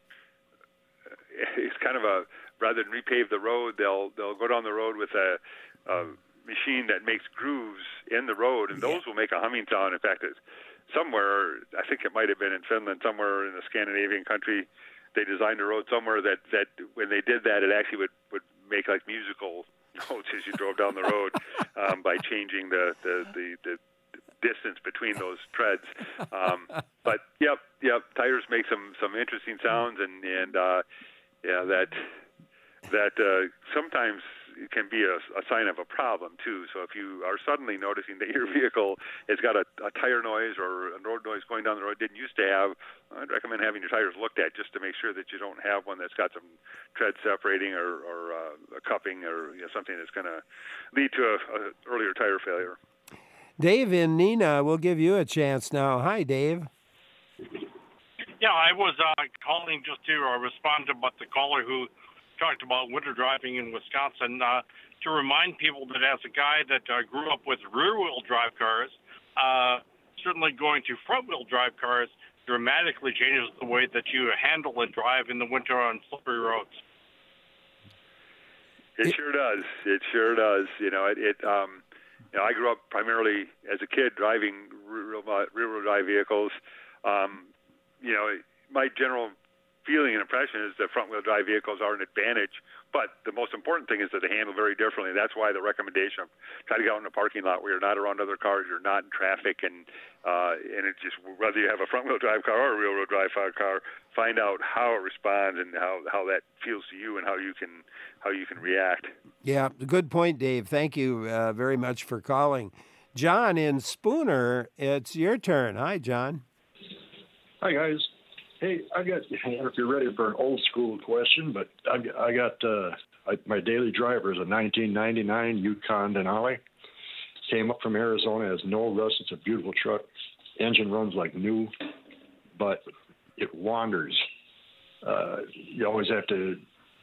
it's kind of a, rather than repave the road, they'll they'll go down the road with a, a machine that makes grooves in the road, and those yeah. will make a humming sound. In fact, it's somewhere, I think it might have been in Finland, somewhere in a Scandinavian country, they designed a road somewhere that, that when they did that, it actually would, would make like musical notes as you drove down the road um, by changing the, the, the, the distance between those treads. Um, but yep, yep, tires make some, some interesting sounds, and and uh, yeah, that that uh, sometimes it can be a, a sign of a problem too. So if you are suddenly noticing that your vehicle has got a, a tire noise or a road noise going down the road didn't used to have, I'd recommend having your tires looked at just to make sure that you don't have one that's got some tread separating or, or uh, a cupping or you know, something that's going to lead to a, a earlier tire failure. Dave in Neenah, we'll give you a chance now. Hi, Dave. Yeah, I was uh, calling just to uh, respond to what the caller who talked about winter driving in Wisconsin, uh, to remind people that as a guy that uh, grew up with rear-wheel drive cars, uh, certainly going to front-wheel drive cars dramatically changes the way that you handle and drive in the winter on slippery roads. It sure does. It sure does. You know, it... it um, You know, I grew up primarily as a kid driving rear-wheel drive vehicles. Um, you know, my general feeling and impression is that front-wheel drive vehicles are an advantage, but the most important thing is that they handle very differently. That's why the recommendation of try to get out in a parking lot where you're not around other cars, you're not in traffic, and uh, and it's just whether you have a front-wheel drive car or a rear-wheel drive car, find out how it responds and how, how that feels to you and how you can how you can react. Yeah, good point, Dave. Thank you uh, very much for calling. John in Spooner, it's your turn. Hi, John. Hi, guys. Hey, I got, I don't know if you're ready for an old school question, but I, I got, uh, I, my daily driver is a nineteen ninety-nine Yukon Denali. Came up from Arizona, has no rust. It's a beautiful truck. Engine runs like new, but it wanders. Uh, you always have to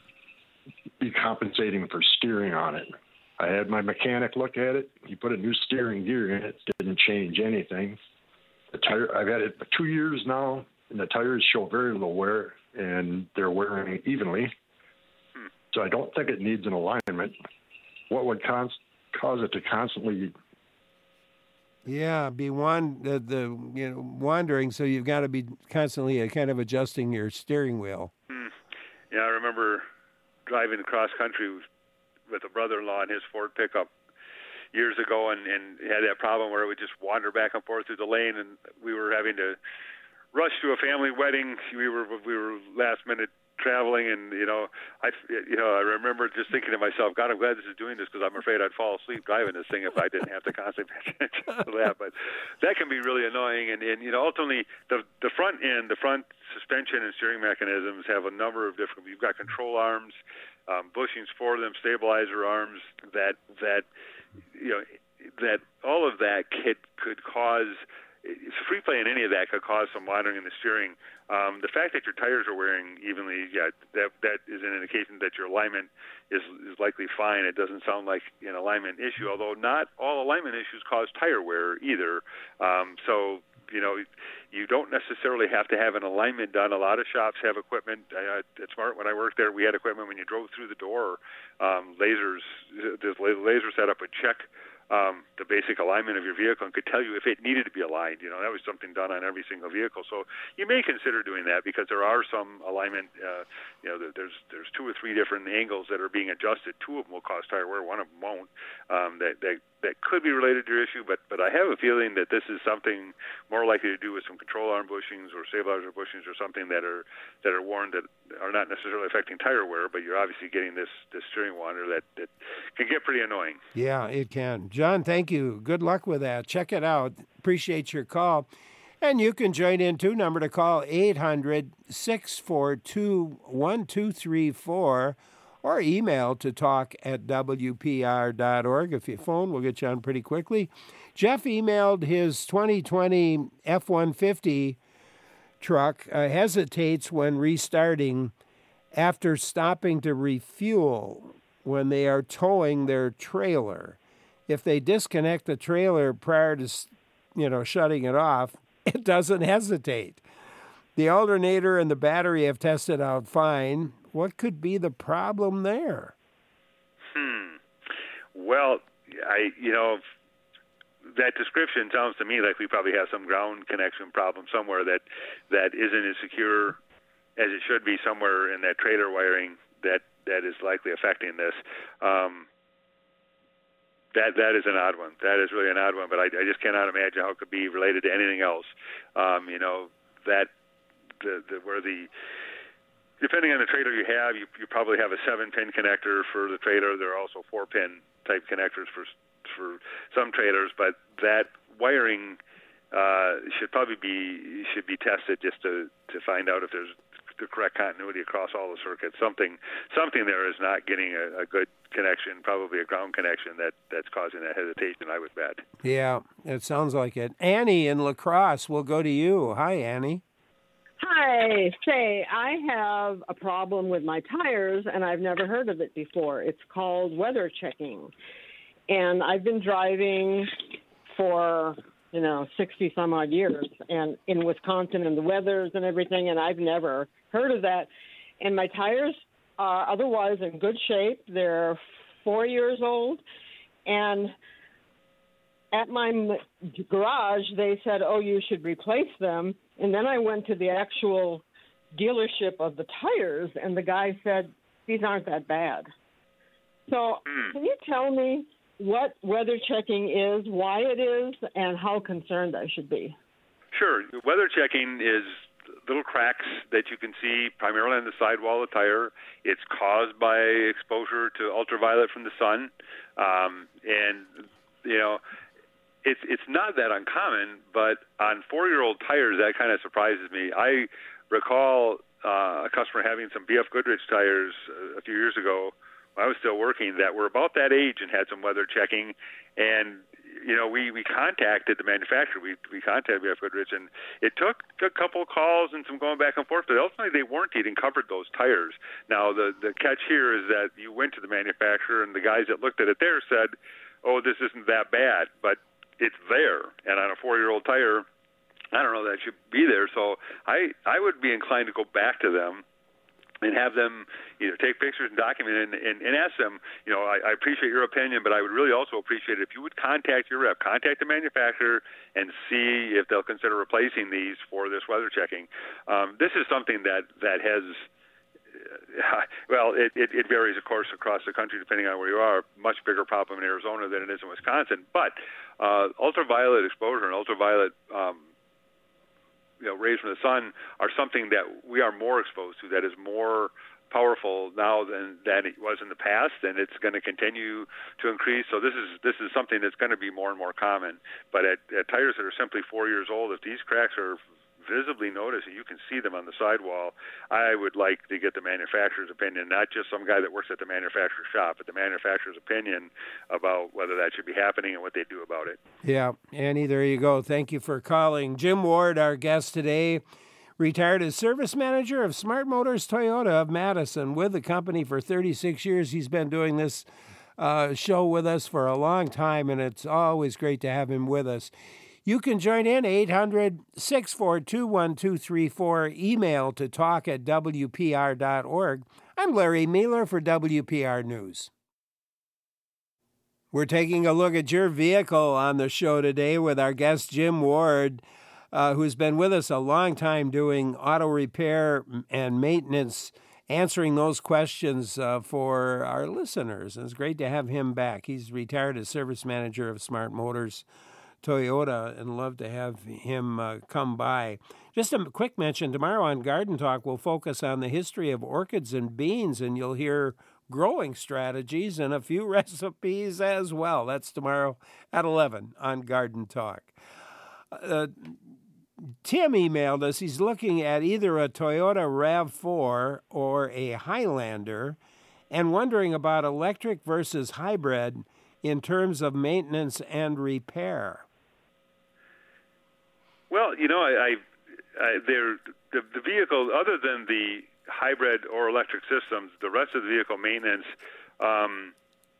be compensating for steering on it. I had my mechanic look at it. He put a new steering gear in it. Didn't change anything. The tire, I've had it for two years now, and the tires show very little wear, and they're wearing evenly. So I don't think it needs an alignment. What would cons- cause it to constantly? Yeah, be wan- the, the you know wandering. So you've got to be constantly uh, kind of adjusting your steering wheel. Hmm. Yeah, I remember driving across country with a brother-in-law in his Ford pickup years ago, and, and had that problem where it would just wander back and forth through the lane, and we were having to rush to a family wedding. We were we were last minute traveling, and you know, I you know I remember just thinking to myself, God, I'm glad this is doing this because I'm afraid I'd fall asleep driving this thing if I didn't have to constantly pay attention to that. But that can be really annoying, and, and you know, ultimately the the front end, the front suspension and steering mechanisms have a number of different. You've got control arms, um, bushings for them, stabilizer arms that that you know that all of that could could cause. Free play in any of that could cause some wandering in the steering. Um, the fact that your tires are wearing evenly, yeah, that that is an indication that your alignment is is likely fine. It doesn't sound like an alignment issue, although not all alignment issues cause tire wear either. Um, so you know, you don't necessarily have to have an alignment done. A lot of shops have equipment. Uh, at Smart, when I worked there, we had equipment when you drove through the door. Um, lasers, this laser setup would check um, the basic alignment of your vehicle and could tell you if it needed to be aligned. You know, that was something done on every single vehicle. So you may consider doing that because there are some alignment, uh, you know, there's there's two or three different angles that are being adjusted. Two of them will cause tire wear, one of them won't. Um, that, that that could be related to your issue, but but I have a feeling that this is something more likely to do with some control arm bushings or stabilizer bushings or something that are that are worn that are not necessarily affecting tire wear, but you're obviously getting this, this steering wander that, that can get pretty annoying. Yeah, it can. John, thank you. Good luck with that. Check it out. Appreciate your call. And you can join in, too. Number to call, eight hundred, six four two, one two three four, or email to talk at W P R dot org. If you phone, we'll get you on pretty quickly. Jeff emailed his twenty twenty F one fifty truck uh, hesitates when restarting after stopping to refuel when they are towing their trailer. If they disconnect the trailer prior to, you know, shutting it off, it doesn't hesitate. The alternator and the battery have tested out fine. What could be the problem there? Hmm. Well, I, you know, that description sounds to me like we probably have some ground connection problem somewhere that, that isn't as secure as it should be somewhere in that trailer wiring that, that is likely affecting this. Um, that that is an odd one. That is really an odd one, but I, I just cannot imagine how it could be related to anything else. Um, you know, that the, the where the depending on the trailer you have, you, you probably have a seven-pin connector for the trailer. There are also four-pin type connectors for for some trailers, but that wiring uh, should probably be should be tested just to, to find out if there's the correct continuity across all the circuits. Something something there is not getting a, a good connection, probably a ground connection that, that's causing that hesitation, I would bet. Yeah, it sounds like it. Annie in La Crosse, we'll go to you. Hi, Annie. Hi. Say, I have a problem with my tires, and I've never heard of it before. It's called weather checking. And I've been driving for, you know, sixty some odd years and in Wisconsin and the weathers and everything, and I've never heard of that. And my tires are otherwise in good shape. They're four years old. And at my garage, they said, oh, you should replace them. And then I went to the actual dealership of the tires, and the guy said, these aren't that bad. So can you tell me what weather checking is, why it is, and how concerned I should be? Sure. Weather checking is little cracks that you can see primarily on the sidewall of the tire. It's caused by exposure to ultraviolet from the sun. Um, and, you know, it's it's not that uncommon, but on four-year-old tires, that kind of surprises me. I recall uh, a customer having some B F Goodrich tires a few years ago when I was still working that were about that age and had some weather checking. And, you know, we, we contacted the manufacturer. We we contacted B F Goodrich, and it took a couple calls and some going back and forth, but ultimately they warranted and covered those tires. Now, the, the catch here is that you went to the manufacturer, and the guys that looked at it there said, oh, this isn't that bad, but it's there. And on a four-year-old tire, I don't know that should be there. So I, I would be inclined to go back to them and have them either take pictures and document it and, and, and ask them, you know, I, I appreciate your opinion, but I would really also appreciate it if you would contact your rep, contact the manufacturer, and see if they'll consider replacing these for this weather checking. Um, this is something that, that has, uh, well, it, it, it varies, of course, across the country depending on where you are. Much bigger problem in Arizona than it is in Wisconsin. But uh, ultraviolet exposure and ultraviolet um, you know, rays from the sun are something that we are more exposed to, that is more powerful now than, than it was in the past, and it's going to continue to increase. So this is this is something that's going to be more and more common. But at, at tires that are simply four years old, if these cracks are visibly noticed and you can see them on the sidewall, I would like to get the manufacturer's opinion, not just some guy that works at the manufacturer's shop, but the manufacturer's opinion about whether that should be happening and what they do about it. Yeah, Annie, there you go. Thank you for calling. Jim Ward, our guest today, retired as service manager of Smart Motors Toyota of Madison. With the company for thirty-six years. He's been doing this uh, show with us for a long time, and it's always great to have him with us. You can join in, eight hundred, six four two, one two three four, email to talk at W P R dot org. I'm Larry Mueller for W P R News. We're taking a look at your vehicle on the show today with our guest, Jim Ward, uh, who's been with us a long time doing auto repair and maintenance, answering those questions uh, for our listeners. And it's great to have him back. He's retired as service manager of Smart Motors Toyota, and love to have him uh, come by. Just a quick mention, tomorrow on Garden Talk, we'll focus on the history of orchids and beans, and you'll hear growing strategies and a few recipes as well. That's tomorrow at eleven on Garden Talk. Uh, Tim emailed us. He's looking at either a Toyota RAV four or a Highlander and wondering about electric versus hybrid in terms of maintenance and repair. Well, you know, I, I, I they're, the, the vehicle, other than the hybrid or electric systems, the rest of the vehicle maintenance um,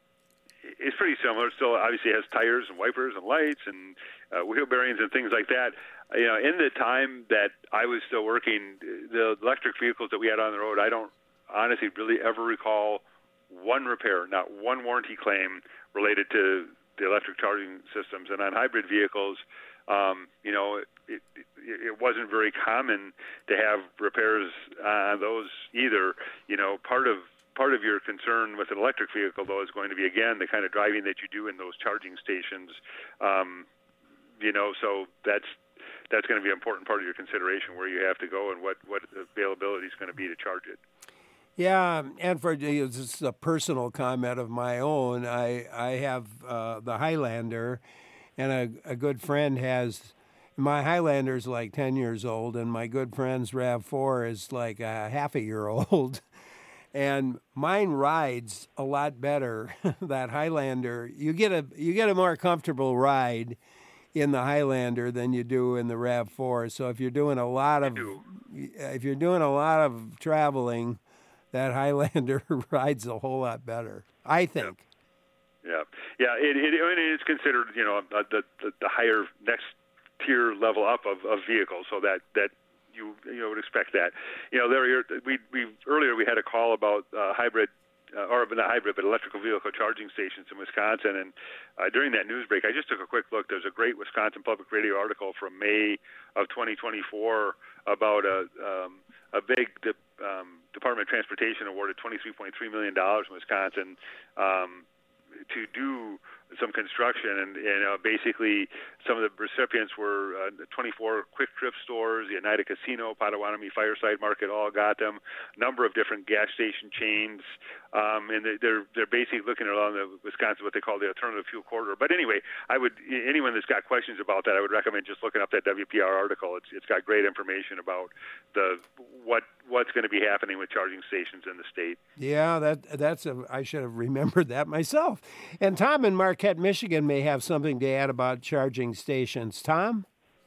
is pretty similar. Still, obviously, has tires and wipers and lights and uh, wheel bearings and things like that. You know, in the time that I was still working, the electric vehicles that we had on the road, I don't honestly really ever recall one repair, not one warranty claim related to the electric charging systems. And on hybrid vehicles, um, you know, it, it, it wasn't very common to have repairs on those either. You know, part of part of your concern with an electric vehicle, though, is going to be, again, the kind of driving that you do in those charging stations. Um, you know, so that's that's going to be an important part of your consideration, where you have to go and what, what availability is going to be to charge it. Yeah, and for this is a personal comment of my own. I I have uh, the Highlander, and a, a good friend has, my Highlander's like ten years old, and my good friend's RAV four is like a half a year old. And mine rides a lot better, that Highlander. You get a you get a more comfortable ride in the Highlander than you do in the RAV four. So if you're doing a lot of if you're doing a lot of traveling, that Highlander rides a whole lot better, I think. Yeah, yeah. It, it, it is considered, you know, the the, the higher next tier level up of, of vehicles, so that that you you know, would expect that. You know, there we we earlier we had a call about uh, hybrid. Uh, or not hybrid, but electrical vehicle charging stations in Wisconsin. And uh, during that news break, I just took a quick look. There's a great Wisconsin Public Radio article from May of twenty twenty-four about a um, a big de- um, Department of Transportation awarded twenty-three point three million dollars in Wisconsin um, to do some construction, and, and uh, basically some of the recipients were uh, twenty-four Quick Trip stores, the Oneida Casino, Potawatomi Fireside Market, all got them. A number of different gas station chains, um, and they're they're basically looking along the Wisconsin, what they call the alternative fuel corridor. But anyway, I would anyone that's got questions about that, I would recommend just looking up that W P R article. It's it's got great information about the what what's going to be happening with charging stations in the state. Yeah, that that's a, I should have remembered that myself. And Tom in Marquette, Michigan, may have something to add about charging stations. Tom?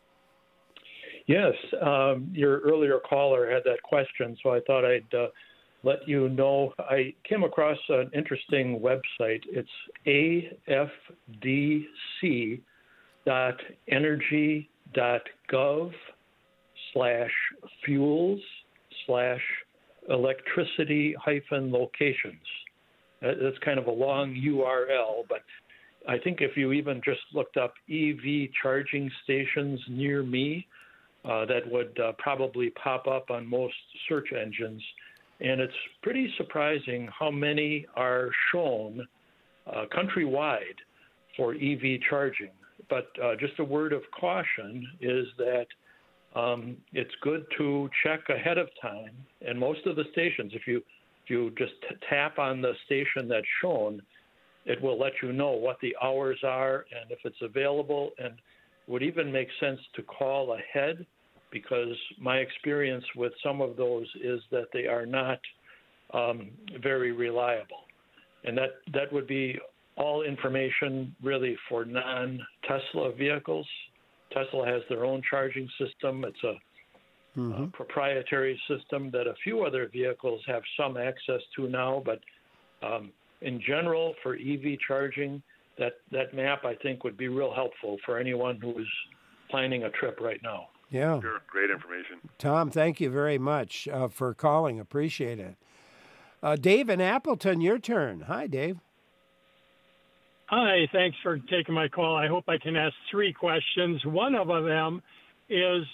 Yes, um, your earlier caller had that question, so I thought I'd uh, let you know. I came across an interesting website. It's A F D C dot energy dot gov slash fuels slash electricity hyphen locations. That's kind of a long U R L, but I think if you even just looked up E V charging stations near me, uh, that would uh, probably pop up on most search engines. And it's pretty surprising how many are shown uh, countrywide for E V charging. But uh, just a word of caution is that um, it's good to check ahead of time. And most of the stations, if you if you just t- tap on the station that's shown, it will let you know what the hours are and if it's available, and would even make sense to call ahead, because my experience with some of those is that they are not um, very reliable. And that, that would be all information really for non-Tesla vehicles. Tesla has their own charging system. It's a Mm-hmm. Uh, proprietary system that a few other vehicles have some access to now, but um, in general, for E V charging, that, that map, I think, would be real helpful for anyone who is planning a trip right now. Yeah. Sure. Great information. Tom, thank you very much uh, for calling. Appreciate it. Uh, Dave in Appleton, your turn. Hi, Dave. Hi, thanks for taking my call. I hope I can ask three questions. One of them is,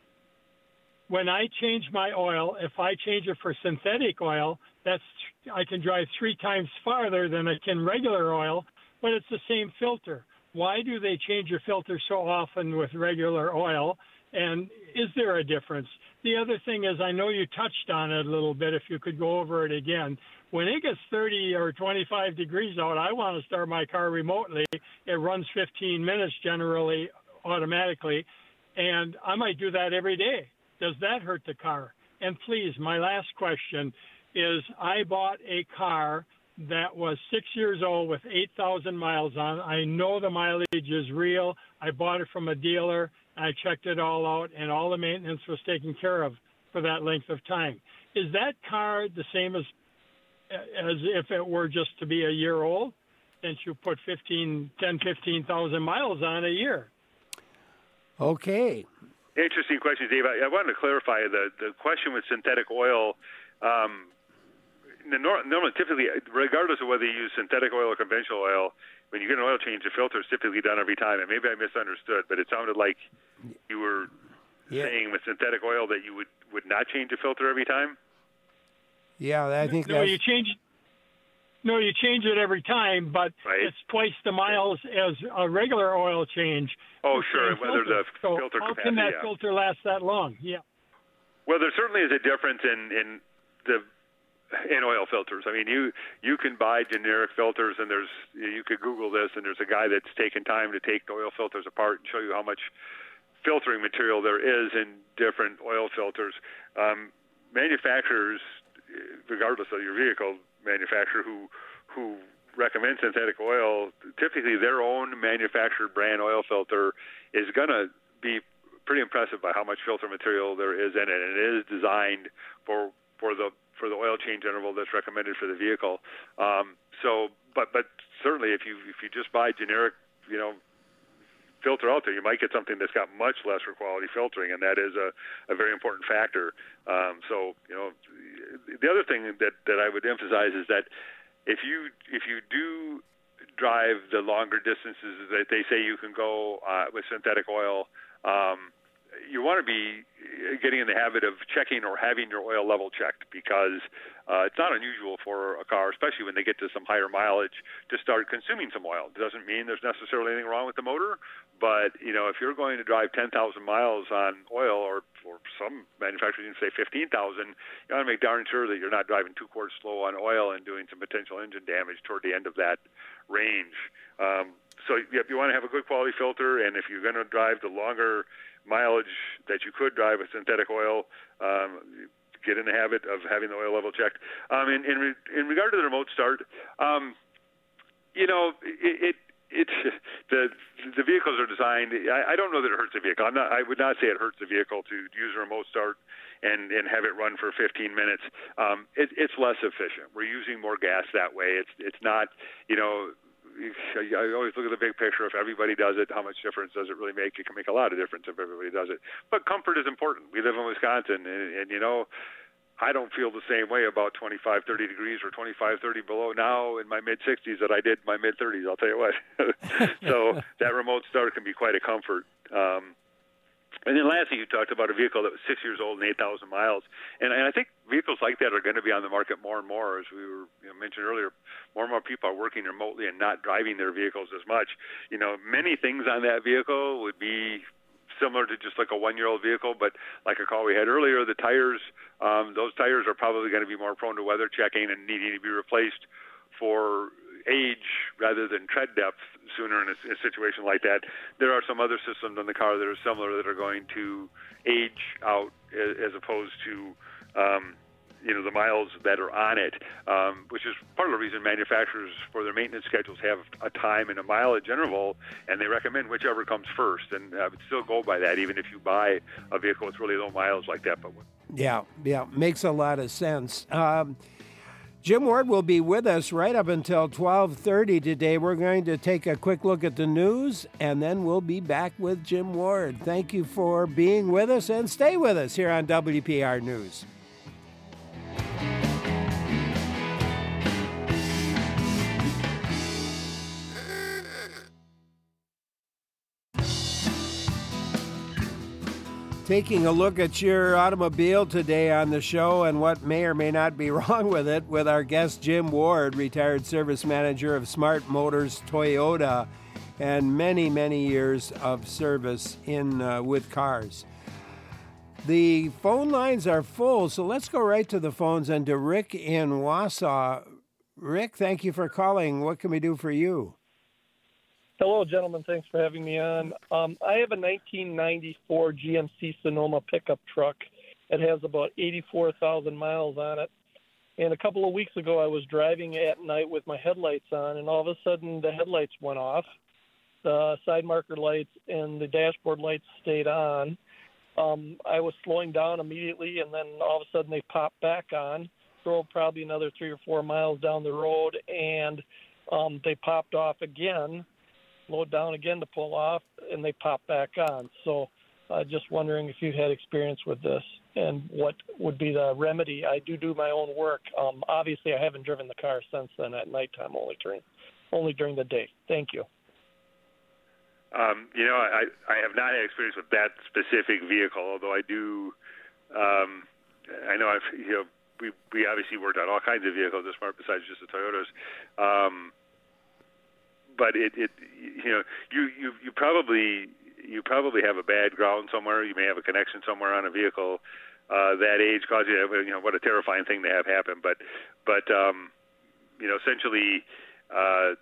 when I change my oil, if I change it for synthetic oil, that's I can drive three times farther than I can regular oil, but it's the same filter. Why do they change your filter so often with regular oil? And is there a difference? The other thing is, I know you touched on it a little bit. If you could go over it again. When it gets thirty or twenty-five degrees out, I want to start my car remotely. It runs fifteen minutes generally automatically, and I might do that every day. Does that hurt the car? And please, my last question is, I bought a car that was six years old with eight thousand miles on. I know the mileage is real. I bought it from a dealer. I checked it all out, and all the maintenance was taken care of for that length of time. Is that car the same as as if it were just to be a year old, since you put fifteen, ten, fifteen thousand miles on a year? Okay. Interesting question, Dave. I, I wanted to clarify the, the question with synthetic oil. Um, normally, typically, regardless of whether you use synthetic oil or conventional oil, when you get an oil change, the filter is typically done every time. And maybe I misunderstood, but it sounded like you were yeah. saying with synthetic oil that you would, would not change the filter every time? Yeah, I think no, that's... you change. No, you change it every time, but right. it's twice the miles as a regular oil change. Oh, sure. Whether the so filter how capacity. can that yeah. filter last that long? Yeah. Well, there certainly is a difference in in the in oil filters. I mean, you you can buy generic filters, and there's you could Google this, and there's a guy that's taken time to take the oil filters apart and show you how much filtering material there is in different oil filters. Um, manufacturers, regardless of your vehicle manufacturer, who who recommend synthetic oil, typically their own manufactured brand oil filter is going to be pretty impressive by how much filter material there is in it, and it is designed for for the for the oil change interval that's recommended for the vehicle. Um, so, but but certainly, if you if you just buy generic, you know, filter out there, you might get something that's got much lesser quality filtering, and that is a, a very important factor. Um, so, you know, the other thing that, that I would emphasize is that if you if you do drive the longer distances that they say you can go uh, with synthetic oil, um, you want to be getting in the habit of checking or having your oil level checked, because uh, it's not unusual for a car, especially when they get to some higher mileage, to start consuming some oil. It doesn't mean there's necessarily anything wrong with the motor, but you know, if you're going to drive ten thousand miles on oil, or for some manufacturers even say fifteen thousand, you want to make darn sure that you're not driving two quarts slow on oil and doing some potential engine damage toward the end of that range. Um, so yep, you want to have a good quality filter, and if you're going to drive the longer mileage that you could drive with synthetic oil, um, get in the habit of having the oil level checked. Um, in, in, in regard to the remote start, um, you know, it, it it's the the vehicles are designed. I, I don't know that it hurts the vehicle. I'm not. I would not say it hurts the vehicle to use a remote start and and have it run for fifteen minutes. Um, it, it's less efficient. We're using more gas that way. It's it's not. You know. I always look at the big picture. If everybody does it, how much difference does it really make? It can make a lot of difference if everybody does it. But comfort is important. We live in Wisconsin, and, and you know, I don't feel the same way about twenty-five, thirty degrees or twenty-five, thirty below now in my mid-sixties that I did in my mid-thirties, I'll tell you what. So that remote start can be quite a comfort. Um, and then lastly, you talked about a vehicle that was six years old and eight thousand miles. And, and I think vehicles like that are going to be on the market more and more. As we were you know, mentioned earlier, more and more people are working remotely and not driving their vehicles as much. You know, many things on that vehicle would be similar to just like a one-year-old vehicle, but like a call we had earlier, the tires, um, those tires are probably going to be more prone to weather checking and needing to be replaced for age rather than tread depth sooner in a, a situation like that. There are some other systems on the car that are similar that are going to age out as, as opposed to um, you know, the miles that are on it, um, which is part of the reason manufacturers for their maintenance schedules have a time and a mileage interval, and they recommend whichever comes first. And I would still go by that, even if you buy a vehicle with really low miles like that. But yeah, yeah, makes a lot of sense. Um, Jim Ward will be with us right up until twelve thirty today. We're going to take a quick look at the news, and then we'll be back with Jim Ward. Thank you for being with us, and stay with us here on W P R News. taking a look at your automobile today on the show and what may or may not be wrong with it with our guest Jim Ward, retired service manager of Smart Motors Toyota, and many, many years of service in uh, with cars. The phone lines are full, so let's go right to the phones and to Rick in Wausau. Rick, thank you for calling. What can we do for you? Hello, gentlemen. Thanks for having me on. Um, I have a nineteen ninety-four G M C Sonoma pickup truck. It has about eighty-four thousand miles on it. And a couple of weeks ago, I was driving at night with my headlights on, and all of a sudden the headlights went off. The side marker lights and the dashboard lights stayed on. Um, I was slowing down immediately, and then all of a sudden they popped back on. Drove probably another three or four miles down the road, and um, they popped off again. Slowed down again to pull off, and they pop back on. So uh, just wondering if you had experience with this and what would be the remedy. I do do my own work. Um, obviously, I haven't driven the car since then at nighttime, only during, only during the day. Thank you. Um, you know, I, I have not had experience with that specific vehicle, although I do, um, I know I've, you know, we, we obviously worked on all kinds of vehicles at Smart besides just the Toyotas. Um, But it, it, you know, you, you, you probably you probably have a bad ground somewhere. You may have a connection somewhere on a vehicle uh, that age causes you. You know, what a terrifying thing to have happen. But, but um, you know, essentially, uh,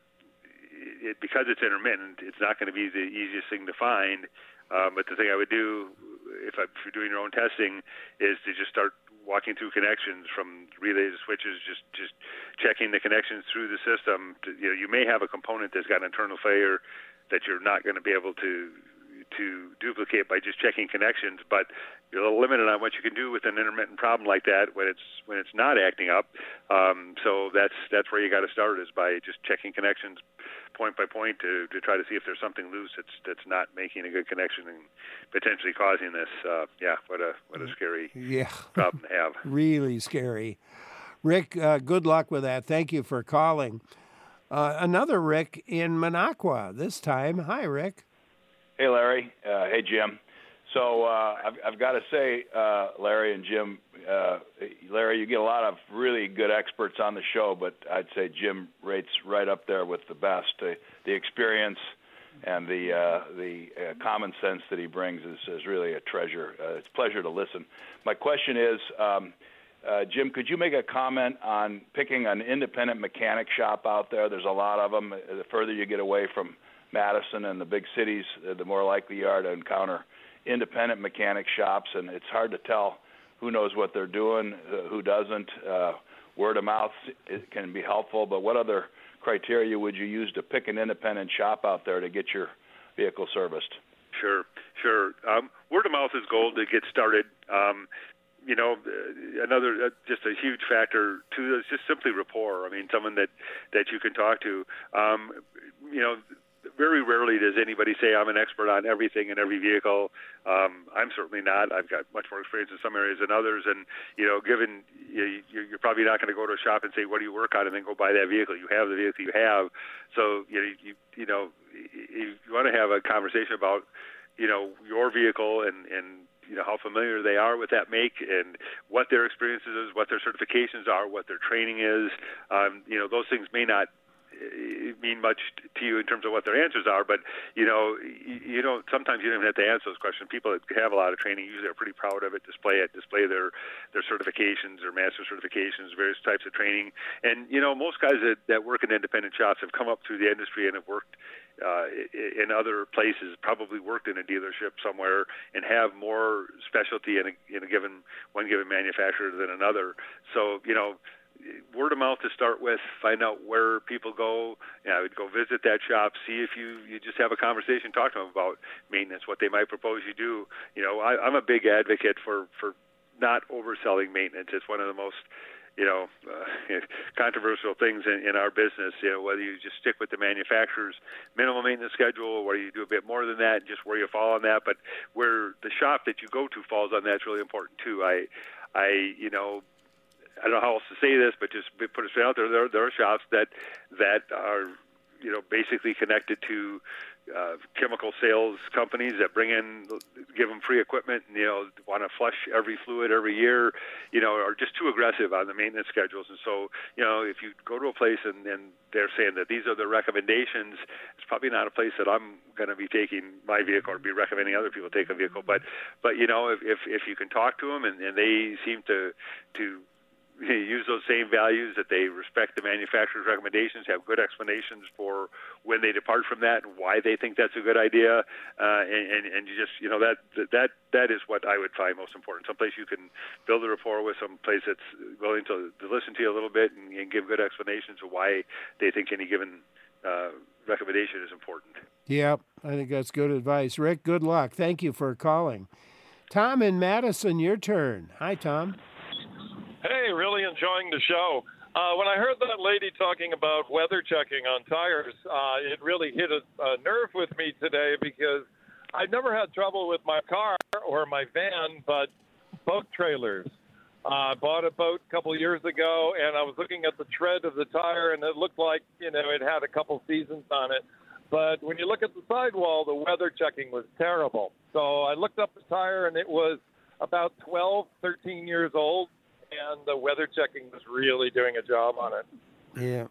it, because it's intermittent, it's not going to be the easiest thing to find. Um, but the thing I would do if, I, if you're doing your own testing is to just start walking through connections from relays to switches, just just checking the connections through the system. To, you know, you may have a component that's got an internal failure that you're not going to be able to to duplicate by just checking connections, but you're a little limited on what you can do with an intermittent problem like that when it's when it's not acting up. Um, so that's that's where you got to start, is by just checking connections point by point to, to try to see if there's something loose that's that's not making a good connection and potentially causing this. Uh, yeah, what a what a scary yeah. problem to have. Really scary. Rick, uh, good luck with that. Thank you for calling. Uh, another Rick in Minocqua this time. Hi, Rick. Hey, Larry. Uh, hey, Jim. So uh, I've, I've got to say, uh, Larry and Jim, uh, Larry, you get a lot of really good experts on the show, but I'd say Jim rates right up there with the best. Uh, the experience and the uh, the uh, common sense that he brings is, is really a treasure. Uh, it's a pleasure to listen. My question is, um, uh, Jim, could you make a comment on picking an independent mechanic shop out there? There's a lot of them. The further you get away from Madison and the big cities, the more likely you are to encounter independent mechanic shops, and it's hard to tell who knows what they're doing, who doesn't. Uh, word of mouth it can be helpful, but what other criteria would you use to pick an independent shop out there to get your vehicle serviced? Sure, sure. Um, word of mouth is gold to get started. Um, you know, another uh, just a huge factor too is just simply rapport. I mean, someone that that you can talk to. Um, you know. Very rarely does anybody say I'm an expert on everything in every vehicle. Um, I'm certainly not. I've got much more experience in some areas than others. And, you know, given you, you're probably not going to go to a shop and say, what do you work on, and then go buy that vehicle. You have the vehicle you have. So, you know, you, you know, you want to have a conversation about, you know, your vehicle and, and, you know, how familiar they are with that make and what their experiences is, what their certifications are, what their training is. Um, you know, those things may not mean much to you in terms of what their answers are, but you know, you know, sometimes you don't even have to answer those questions. People that have a lot of training usually are pretty proud of it, display it, display their their certifications, their master certifications, various types of training. And you know, most guys that, that work in independent shops have come up through the industry and have worked uh, in other places, probably worked in a dealership somewhere, and have more specialty in a, in a given one given manufacturer than another. So you know, word of mouth to start with, find out where people go. You know, I would go visit that shop, see if you, you just have a conversation, talk to them about maintenance, what they might propose you do. You know, I, I'm a big advocate for, for not overselling maintenance. It's one of the most, you know, uh, controversial things in, in our business. You know, whether you just stick with the manufacturer's minimum maintenance schedule, or whether you do a bit more than that, and just where you fall on that. But where the shop that you go to falls on that's really important too. I, I, you know, I don't know how else to say this, but just put it straight out there. There, there are shops that that are, you know, basically connected to uh, chemical sales companies that bring in, give them free equipment, and, you know, want to flush every fluid every year, you know, are just too aggressive on the maintenance schedules. And so, you know, if you go to a place and, and they're saying that these are the recommendations, it's probably not a place that I'm going to be taking my vehicle or be recommending other people take a vehicle. But, but you know, if if, if you can talk to them and, and they seem to to use those same values, that they respect the manufacturer's recommendations, have good explanations for when they depart from that and why they think that's a good idea, uh, and, and, and you just, you know, that that that is what I would find most important. Someplace you can build a rapport with, some place that's willing to, to listen to you a little bit and, and give good explanations of why they think any given uh, recommendation is important. Yeah, I think that's good advice. Rick, good luck. Thank you for calling. Tom in Madison, your turn. Hi, Tom. Hey, really enjoying the show. Uh, when I heard that lady talking about weather checking on tires, uh, it really hit a, a nerve with me today, because I've never had trouble with my car or my van, but boat trailers. Uh, I bought a boat a couple of years ago, and I was looking at the tread of the tire, and it looked like, you know, it had a couple seasons on it. But when you look at the sidewall, the weather checking was terrible. So I looked up the tire, and it was about twelve, thirteen years old. And the weather checking was really doing a job on it. Yeah.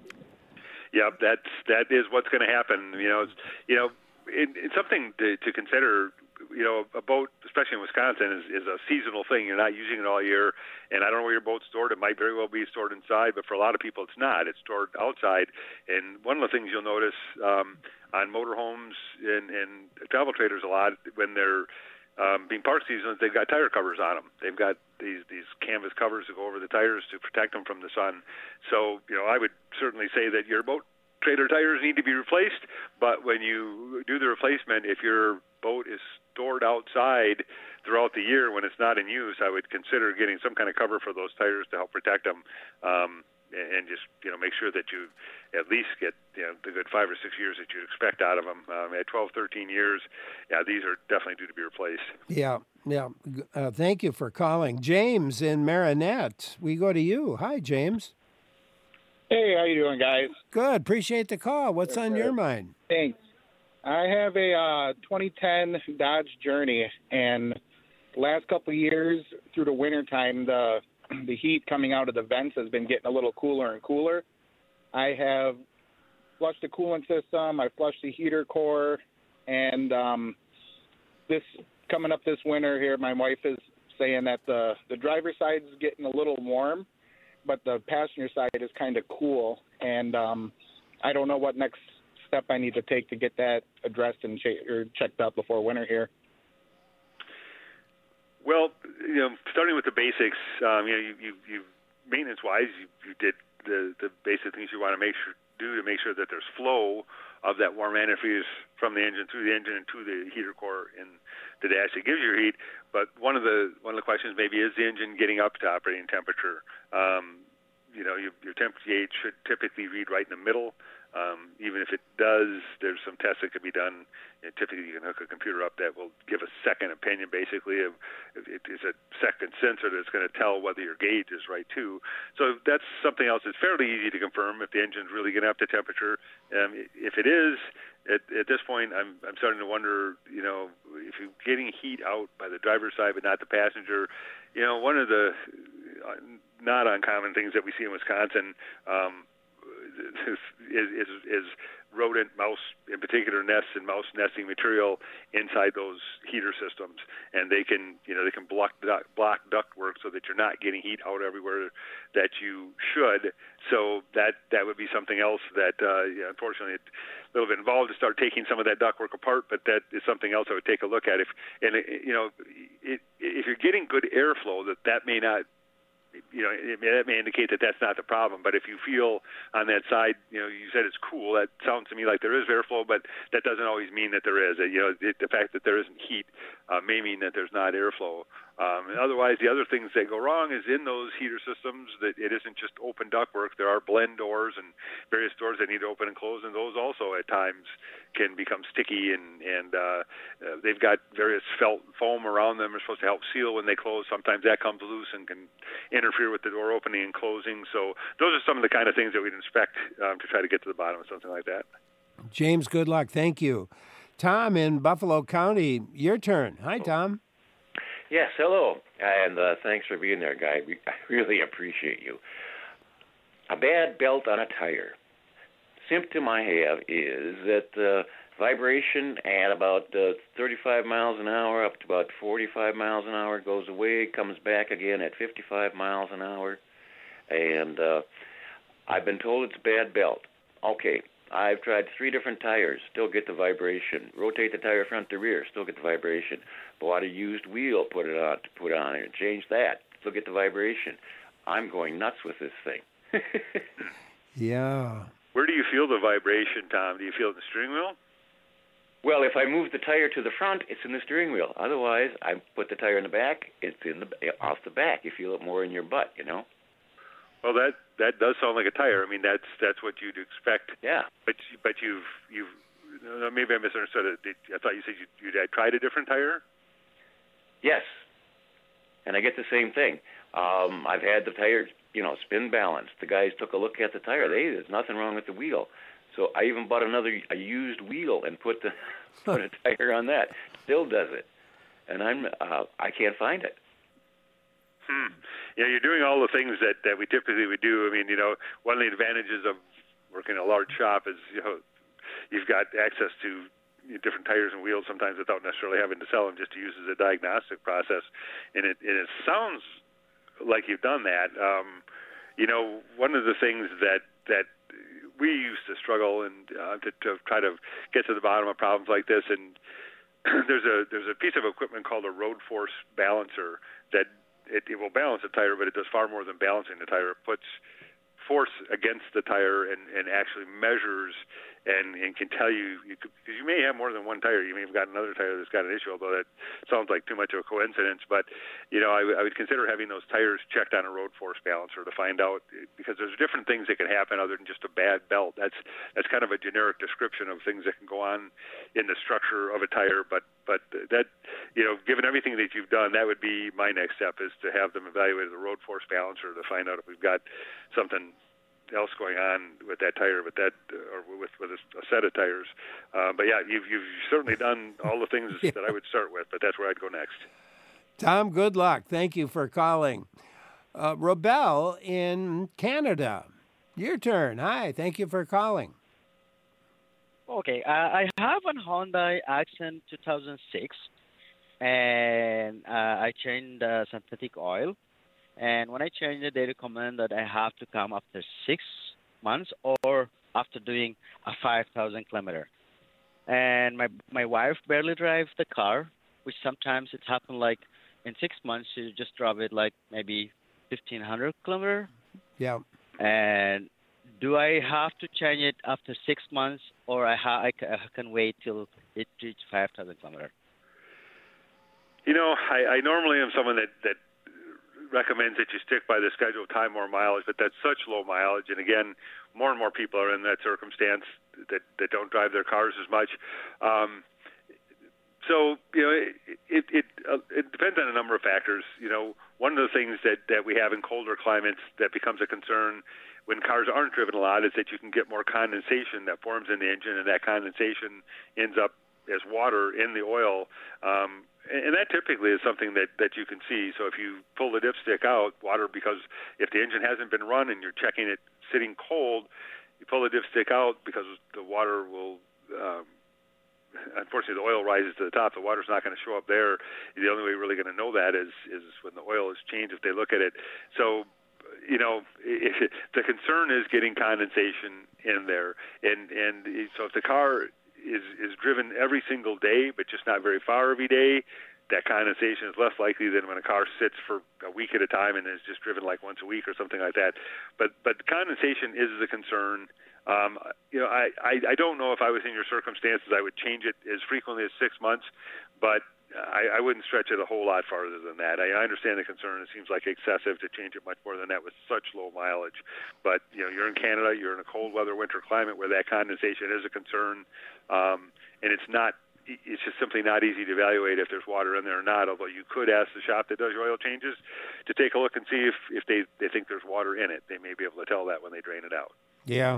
Yep, that's that is what's going to happen. You know, it's, you know, it, it's something to, to consider. You know, a boat, especially in Wisconsin, is, is a seasonal thing. You're not using it all year, and I don't know where your boat's stored. It might very well be stored inside, but for a lot of people, it's not. It's stored outside. And one of the things you'll notice um, on motorhomes and, and travel trailers a lot when they're Um, being park seasons, they've got tire covers on them. They've got these these canvas covers that go over the tires to protect them from the sun. So, you know, I would certainly say that your boat trailer tires need to be replaced, but when you do the replacement, if your boat is stored outside throughout the year when it's not in use, I would consider getting some kind of cover for those tires to help protect them. Um, and just, you know, make sure that you at least get, you know, the good five or six years that you expect out of them. Um, at twelve, thirteen years, yeah, these are definitely due to be replaced. Yeah, yeah. Uh, thank you for calling. James in Marinette, we go to you. Hi, James. Hey, how you doing, guys? Good. Appreciate the call. What's Good, on good. your mind? Thanks. I have a uh, twenty ten Dodge Journey, and the last couple of years through the wintertime, the the heat coming out of the vents has been getting a little cooler and cooler. I have flushed the coolant system. I flushed the heater core, and um, this coming up this winter here, my wife is saying that the the driver's side is getting a little warm, but the passenger side is kind of cool, and um, I don't know what next step I need to take to get that addressed and ch- or checked out before winter here. Well, you know, starting with the basics, um, you know, you, you, you maintenance-wise, you, you did the, the basic things you want to make sure do to make sure that there's flow of that warm antifreeze from the engine through the engine and to the heater core in the dash that gives you heat. But one of the one of the questions maybe is the engine getting up to operating temperature. Um, you know, your, your temperature gauge should typically read right in the middle. Um, even if it does, there's some tests that could be done. And typically, you can hook a computer up that will give a second opinion, basically. Of, it is a second sensor that's going to tell whether your gauge is right, too. So that's something else that's fairly easy to confirm if the engine's really getting up to temperature. Um, if it is, at, at this point, I'm, I'm starting to wonder, you know, if you're getting heat out by the driver's side but not the passenger. You know, one of the uh, not uncommon things that we see in Wisconsin um, is, is, is rodent, mouse, in particular, nests and mouse nesting material inside those heater systems, and they can, you know, they can block block ductwork so that you're not getting heat out everywhere that you should. So that that would be something else that, uh, yeah, unfortunately, it's a little bit involved to start taking some of that ductwork apart, but that is something else I would take a look at. If and it, you know, it, if you're getting good airflow, that that may not. You know, it may, that may indicate that that's not the problem. But if you feel on that side, you know, you said it's cool. That sounds to me like there is airflow, but that doesn't always mean that there is. You know, it, the fact that there isn't heat uh, may mean that there's not airflow. Um, and otherwise, the other things that go wrong is in those heater systems that it isn't just open ductwork. There are blend doors and various doors that need to open and close, and those also at times can become sticky, and, and uh, uh, they've got various felt foam around them. They're supposed to help seal when they close. Sometimes that comes loose and can interfere with the door opening and closing. So those are some of the kind of things that we'd inspect um, to try to get to the bottom of something like that. James, good luck. Thank you. Tom in Buffalo County, your turn. Hi, Tom. Yes, hello, and uh, thanks for being there, Guy. I really appreciate you. A bad belt on a tire. Symptom I have is that uh, vibration at about uh, thirty-five miles an hour up to about forty-five miles an hour goes away, comes back again at fifty-five miles an hour, and uh, I've been told it's a bad belt. Okay, I've tried three different tires, still get the vibration. Rotate the tire front to rear, still get the vibration. Bought a used wheel, put it on, to put on it, change that, still get the vibration. I'm going nuts with this thing. Yeah. Where do you feel the vibration, Tom? Do you feel it in the steering wheel? Well, if I move the tire to the front, it's in the steering wheel. Otherwise, I put the tire in the back, it's in the off the back. You feel it more in your butt, you know? Well, that that does sound like a tire. I mean, that's that's what you'd expect. Yeah. But but you've you've maybe I misunderstood it. I thought you said you you tried a different tire. Yes. And I get the same thing. Um, I've had the tire, you know, spin balanced. The guys took a look at the tire. They there's nothing wrong with the wheel. So I even bought another a used wheel and put the put a tire on that. Still does it. And I'm uh, I can't find it. Hmm. You know, you're doing all the things that, that we typically would do. I mean, you know, one of the advantages of working in a large shop is, you know, you've got access to different tires and wheels sometimes without necessarily having to sell them, just to use as a diagnostic process. And it, and it sounds like you've done that. Um, you know, one of the things that, that we used to struggle and uh, to, to try to get to the bottom of problems like this, and there's a there's a piece of equipment called a road force balancer that It, it will balance the tire, but it does far more than balancing the tire. It puts force against the tire and, and actually measures and, and can tell you, because you, you may have more than one tire. You may have got another tire that's got an issue, although that sounds like too much of a coincidence. But, you know, I, I would consider having those tires checked on a road force balancer to find out, because there's different things that can happen other than just a bad belt. That's that's kind of a generic description of things that can go on in the structure of a tire. But, but that, you know, given everything that you've done, that would be my next step, is to have them evaluate the road force balancer to find out if we've got something else going on with that tire, with that, uh, or with with a, a set of tires. Uh, but yeah, you've you've certainly done all the things yeah. that I would start with. But that's where I'd go next. Tom, good luck. Thank you for calling. Uh, Robel in Canada, your turn. Hi, thank you for calling. Okay, uh, I have a Hyundai Accent two thousand six, and uh, I changed the synthetic oil. And when I change it, they recommend that I have to come after six months or after doing a five thousand kilometer. And my my wife barely drives the car, which sometimes it happens like in six months she just drive it like maybe fifteen hundred kilometer. Yeah. And do I have to change it after six months, or I, ha- I, ca- I can wait till it reaches five thousand kilometer? You know, I, I normally am someone that that. recommends that you stick by the scheduled time or mileage, but that's such low mileage. And again, more and more people are in that circumstance that, that don't drive their cars as much. Um, so, you know, it it, it, uh, it depends on a number of factors. You know, one of the things that, that we have in colder climates that becomes a concern when cars aren't driven a lot is that you can get more condensation that forms in the engine, and that condensation ends up as water in the oil. Um, And that typically is something that, that you can see. So if you pull the dipstick out, water, because if the engine hasn't been run and you're checking it sitting cold, you pull the dipstick out because the water will, um, unfortunately, the oil rises to the top. The water's not going to show up there. The only way you're really going to know that is, is when the oil is changed, if they look at it. So, you know, if it, the concern is getting condensation in there. And, and so if the car is is driven every single day, but just not very far every day, that condensation is less likely than when a car sits for a week at a time and is just driven like once a week or something like that. But but condensation is a concern. Um, you know, I, I, I don't know if I was in your circumstances, I would change it as frequently as six months, but I, I wouldn't stretch it a whole lot farther than that. I, I understand the concern. It seems like excessive to change it much more than that with such low mileage. But, you know, you're in Canada, you're in a cold weather winter climate where that condensation is a concern, um, and it's not, it's just simply not easy to evaluate if there's water in there or not, although you could ask the shop that does your oil changes to take a look and see if, if they, they think there's water in it. They may be able to tell that when they drain it out. Yeah.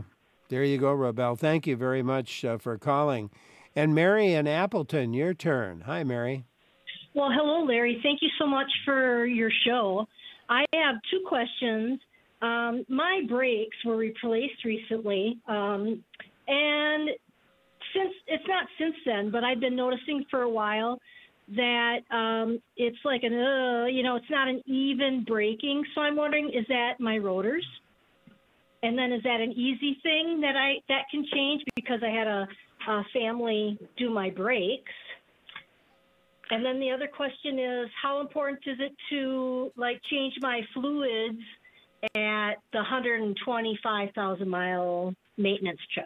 There you go, Robel. Thank you very much uh, for calling. And Mary in Appleton, your turn. Hi, Mary. Well, hello, Larry. Thank you so much for your show. I have two questions. Um, my brakes were replaced recently, um, and since it's not since then, but I've been noticing for a while that um, it's like an, uh, you know, it's not an even braking. So I'm wondering, is that my rotors? And then is that an easy thing that I that can change because I had a, a family do my brakes? And then the other question is, how important is it to like change my fluids at the one hundred twenty-five thousand mile maintenance check?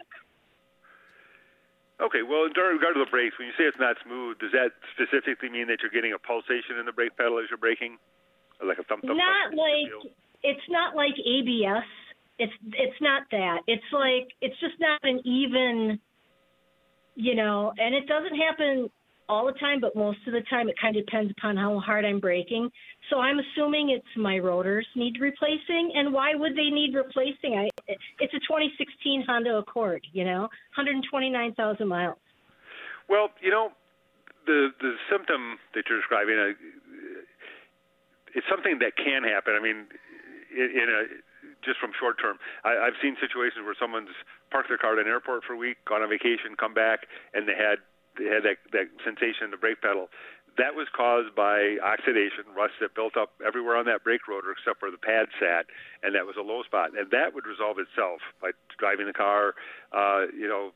Okay, well, in regard to the brakes, when you say it's not smooth, does that specifically mean that you're getting a pulsation in the brake pedal as you're braking? Or like a thump thump? Not thump like, it's not like A B S. It's it's not that. It's like, it's just not an even, you know, and it doesn't happen all the time, but most of the time it kind of depends upon how hard I'm braking. So I'm assuming it's my rotors need replacing. And why would they need replacing? I, it's a twenty sixteen Honda Accord, you know, one hundred twenty-nine thousand miles. Well, you know, the the symptom that you're describing, uh, it's something that can happen. I mean, in, in a just from short term, I, I've seen situations where someone's parked their car at an airport for a week, gone on vacation, come back, and they had they had that, that sensation in the brake pedal. That was caused by oxidation, rust that built up everywhere on that brake rotor except where the pad sat, and that was a low spot. And that would resolve itself by driving the car, uh, you know,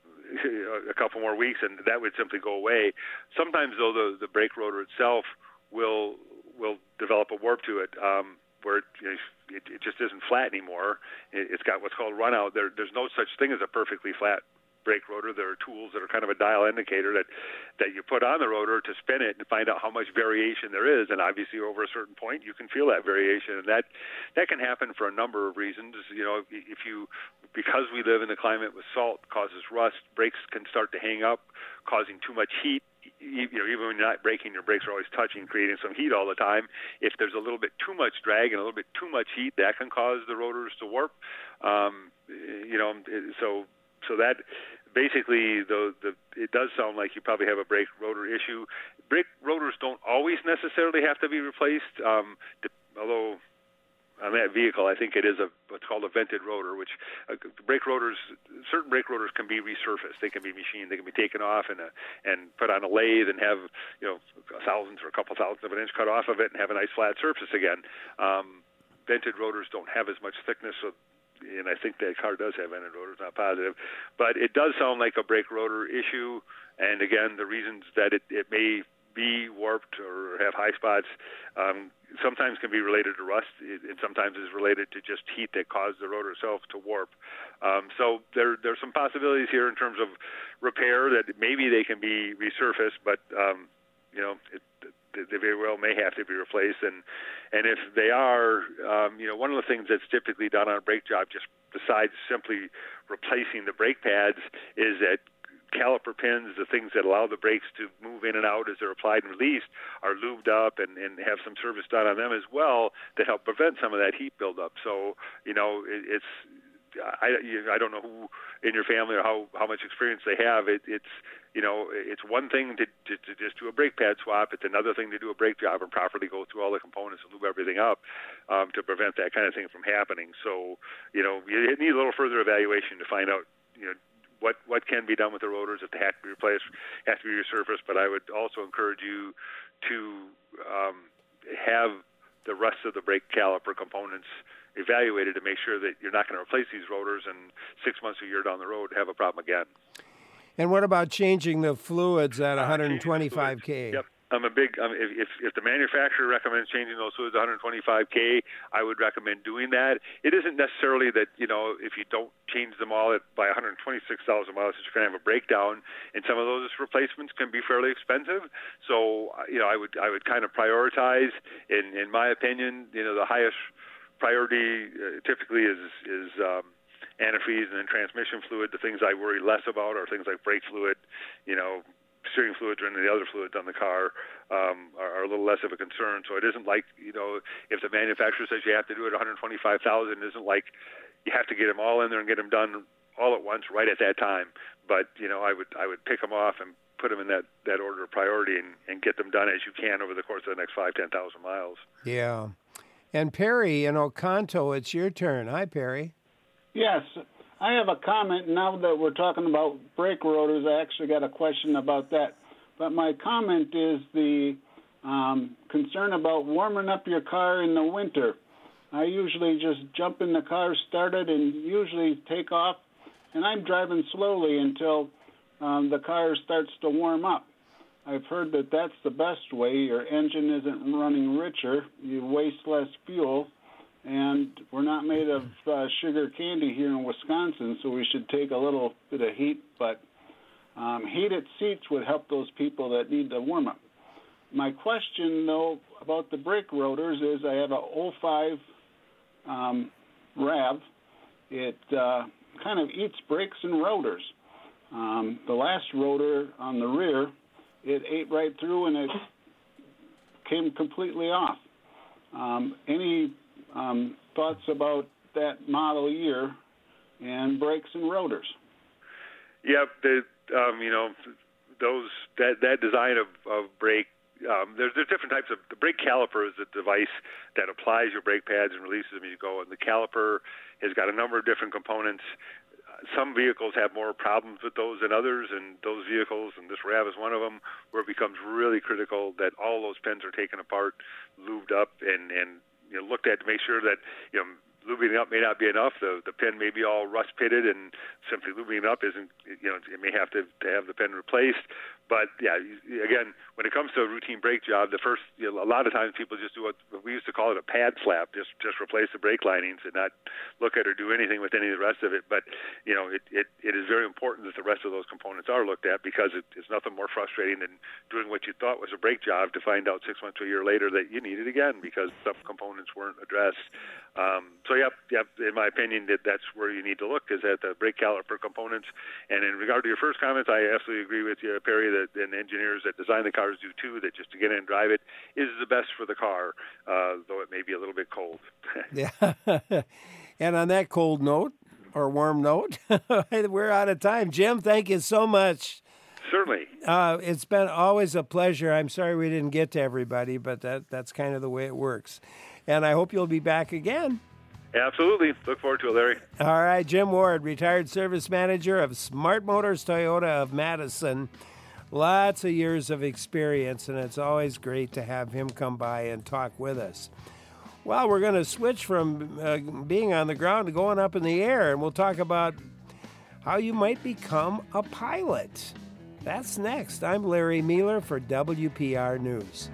a couple more weeks, and that would simply go away. Sometimes, though, the, the brake rotor itself will will develop a warp to it, um, where it, you know, it, it just isn't flat anymore. It, it's got what's called run out. There, there's no such thing as a perfectly flat brake rotor. There are tools that are kind of a dial indicator that that you put on the rotor to spin it and find out how much variation there is. And obviously, over a certain point, you can feel that variation, and that that can happen for a number of reasons. You know, if you because we live in the climate with salt causes rust, brakes can start to hang up, causing too much heat. You know, even when you're not braking, your brakes are always touching, creating some heat all the time. If there's a little bit too much drag and a little bit too much heat, that can cause the rotors to warp. Um, you know, so so that basically, the the it does sound like you probably have a brake rotor issue. Brake rotors don't always necessarily have to be replaced, um, although on that vehicle, I think it is a what's called a vented rotor, which uh, brake rotors, certain brake rotors can be resurfaced. They can be machined. They can be taken off and a, and put on a lathe and have, you know, a thousandth or a couple thousandths of an inch cut off of it and have a nice flat surface again. Um, vented rotors don't have as much thickness, so, and I think that car does have vented rotors, not positive. But it does sound like a brake rotor issue, and again, the reasons that it, it may be warped or have high spots um, sometimes can be related to rust. It, it sometimes is related to just heat that caused the rotor itself to warp. Um, so there there's some possibilities here in terms of repair that maybe they can be resurfaced, but um, you know it, they very well may have to be replaced. And and if they are, um, you know, one of the things that's typically done on a brake job, just besides simply replacing the brake pads, is that caliper pins, the things that allow the brakes to move in and out as they're applied and released, are lubed up and, and have some service done on them as well that help prevent some of that heat buildup. So, you know, it, it's I, I don't know who in your family or how, how much experience they have. It, it's, you know, it's one thing to, to, to just do a brake pad swap. It's another thing to do a brake job and properly go through all the components and lube everything up um, to prevent that kind of thing from happening. So, you know, you need a little further evaluation to find out, you know, what what can be done with the rotors if they have to be replaced, have to be resurfaced. But I would also encourage you to um, have the rest of the brake caliper components evaluated to make sure that you're not going to replace these rotors and six months or a year down the road have a problem again. And what about changing the fluids at one hundred twenty-five K? Yep. I'm a big, um, if, if if the manufacturer recommends changing those fluids one hundred twenty-five K, I would recommend doing that. It isn't necessarily that, you know, if you don't change them all at, by one hundred twenty-six thousand miles, that you're going to have a breakdown, and some of those replacements can be fairly expensive. So, you know, I would I would kind of prioritize, in, in my opinion, you know, the highest priority uh, typically is, is um, antifreeze and then transmission fluid. The things I worry less about are things like brake fluid, you know, steering fluids or any of the other fluids on the car um, are, are a little less of a concern. So it isn't like, you know, if the manufacturer says you have to do it one hundred twenty-five thousand, it isn't like you have to get them all in there and get them done all at once right at that time. But you know, I would I would pick them off and put them in that, that order of priority and, and get them done as you can over the course of the next five, ten thousand miles. Yeah. And Perry in Oconto, it's your turn. Hi, Perry. Yes. I have a comment. Now that we're talking about brake rotors, I actually got a question about that. But my comment is the um, concern about warming up your car in the winter. I usually just jump in the car, start it, and usually take off, and I'm driving slowly until um, the car starts to warm up. I've heard that that's the best way. Your engine isn't running richer, you waste less fuel, and we're not made of uh, sugar candy here in Wisconsin, so we should take a little bit of heat, but um, heated seats would help those people that need to warm up. My question, though, about the brake rotors is I have a oh five um, RAV. It uh, kind of eats brakes and rotors. Um, the last rotor on the rear, it ate right through and it came completely off. Um, any um, thoughts about that model year and brakes and rotors? Yep, the, um, you know, those that that design of, of brake. Um, there's, there's different types of, the brake caliper is a device that applies your brake pads and releases them as you go. And the caliper has got a number of different components. Uh, some vehicles have more problems with those than others, and those vehicles, and this RAV is one of them, where it becomes really critical that all those pins are taken apart, lubed up, and, and you know, looked at to make sure that, you know, lubing up may not be enough. The the pin may be all rust pitted, and simply lubing it up isn't, you know, it may have to, to have the pin replaced. But yeah, again, when it comes to a routine brake job, the first, you know, a lot of times people just do what we used to call it a pad slap, just just replace the brake linings and not look at or do anything with any of the rest of it. But you know, it it, it is very important that the rest of those components are looked at, because it, it's nothing more frustrating than doing what you thought was a brake job to find out six months to a year later that you need it again because some components weren't addressed. Um, so yep, yep. In my opinion, that that's where you need to look, is at the brake caliper components. And in regard to your first comments, I absolutely agree with you, Perry. That and engineers that design the cars do too. That just to get in and drive it is the best for the car, uh, though it may be a little bit cold. Yeah. And on that cold note or warm note, we're out of time. Jim, thank you so much. Certainly. Uh, it's been always a pleasure. I'm sorry we didn't get to everybody, but that that's kind of the way it works. And I hope you'll be back again. Absolutely. Look forward to it, Larry. All right. Jim Ward, retired service manager of Smart Motors Toyota of Madison. Lots of years of experience, and it's always great to have him come by and talk with us. Well, we're going to switch from uh, being on the ground to going up in the air, and we'll talk about how you might become a pilot. That's next. I'm Larry Mueller for W P R News.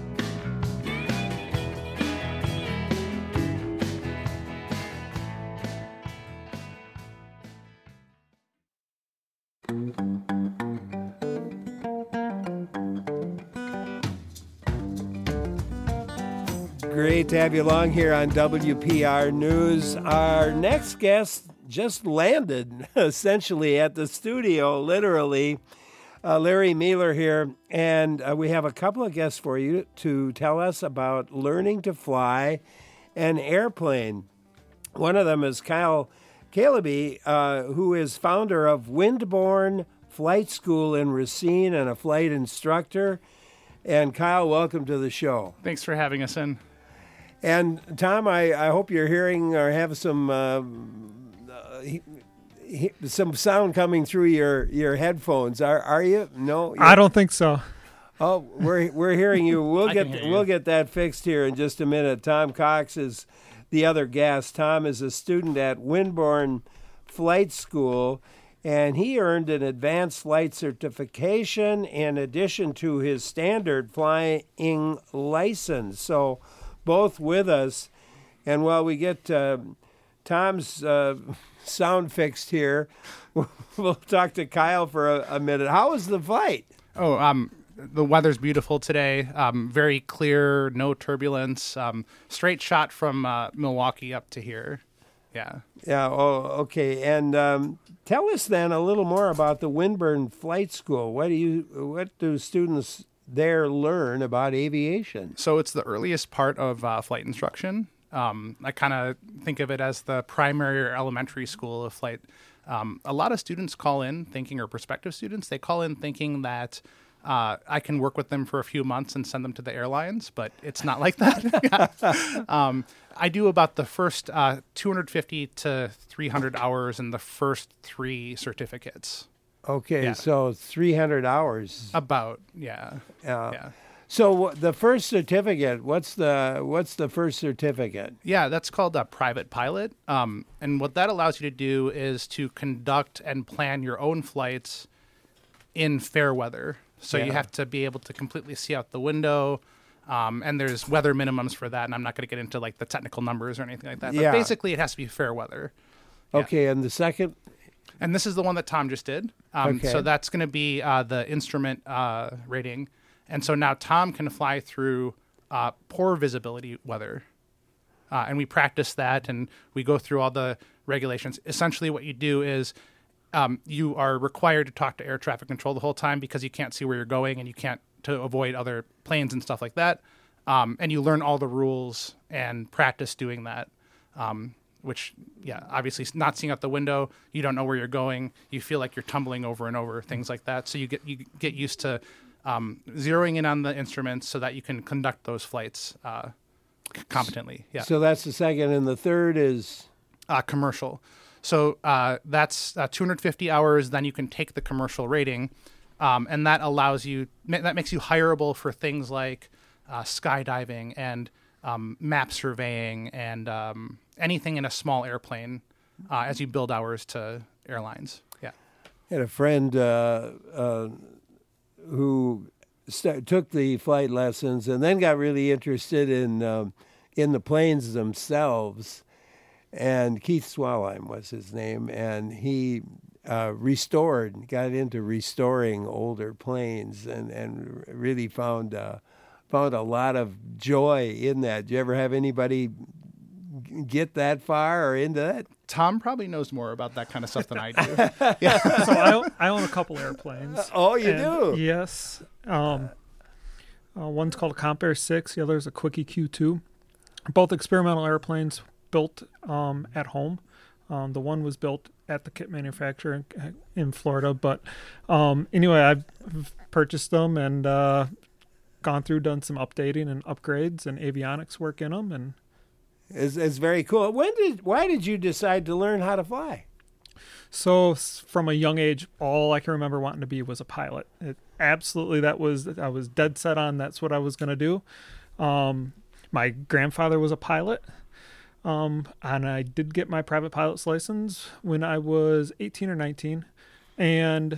Great to have you along here on W P R News. Our next guest just landed, essentially, at the studio, literally. Uh, Larry Mueller here, and uh, we have a couple of guests for you to tell us about learning to fly an airplane. One of them is Kyle Calaby, uh, who is founder of Windborne Flight School in Racine and a flight instructor. And Kyle, welcome to the show. Thanks for having us in. And Tom, I, I hope you're hearing or have some uh, uh, he, he, some sound coming through your, your headphones. Are are you? No, you're... I don't think so. Oh, we're we're hearing you. We'll get hear you. we'll get that fixed here in just a minute. Tom Cox is the other guest. Tom is a student at Windborne Flight School, and he earned an advanced flight certification in addition to his standard flying license. So, both with us. And while we get uh, Tom's uh, sound fixed here, we'll talk to Kyle for a, a minute. How was the flight? Oh, um, the weather's beautiful today. Um, very clear, no turbulence. Um, straight shot from uh, Milwaukee up to here. Yeah. Yeah. Oh, okay. And um, tell us then a little more about the Windborne Flight School. What do you? What do students there learn about aviation? So it's the earliest part of uh, flight instruction. Um, I kind of think of it as the primary or elementary school of flight Um, a lot of students call in thinking, or prospective students, they call in thinking that uh, I can work with them for a few months and send them to the airlines, but it's not like that. um, I do about the first uh, two hundred fifty to three hundred hours in the first three certificates. Okay, Yeah. so three hundred hours. About, yeah. Uh, yeah. So the first certificate, what's the what's the first certificate? Yeah, that's called a private pilot. Um, and what that allows you to do is to conduct and plan your own flights in fair weather. So Yeah. you have to be able to completely see out the window. Um, and there's weather minimums for that. And I'm not going to get into like the technical numbers or anything like that. But Yeah. basically, it has to be fair weather. Okay, and the second? And this is the one that Tom just did. Um, Okay. So that's going to be uh, the instrument uh, rating. And so now Tom can fly through uh, poor visibility weather. Uh, and we practice that, and we go through all the regulations. Essentially, what you do is um, you are required to talk to air traffic control the whole time because you can't see where you're going, and you can't to avoid other planes and stuff like that. Um, and you learn all the rules and practice doing that. Um, which, yeah, obviously not seeing out the window, you don't know where you're going, you feel like you're tumbling over and over, things like that. So you get you get used to um, zeroing in on the instruments so that you can conduct those flights uh, c- competently. Yeah. So that's the second, and the third is uh, commercial. So uh, that's uh, two hundred fifty hours. Then you can take the commercial rating, um, and that allows you ma- that makes you hireable for things like uh, skydiving and um, map surveying and um, anything in a small airplane uh, as you build hours to airlines. Yeah. I had a friend uh, uh, who st- took the flight lessons and then got really interested in um, in the planes themselves. And Keith Swalheim was his name, and he uh, restored, got into restoring older planes, and and really found uh, found a lot of joy in that. Did you ever have anybody get that far or into that? Tom probably knows more about that kind of stuff than I do. Yeah. So I, I own a couple airplanes. Oh, you and do? Yes. Um, uh, one's called a Comp Air six. The other is a Quickie Q two. Both experimental airplanes built um, at home. Um, the one was built at the kit manufacturer in, in Florida. But um, anyway, I've purchased them and uh, gone through, done some updating and upgrades and avionics work in them, and It's, it's very cool. When did why did you decide to learn how to fly? So s- from a young age, all I can remember wanting to be was a pilot. It, absolutely, that was I was dead set on that's what I was going to do. Um, my grandfather was a pilot, um, and I did get my private pilot's license when I was eighteen or nineteen, and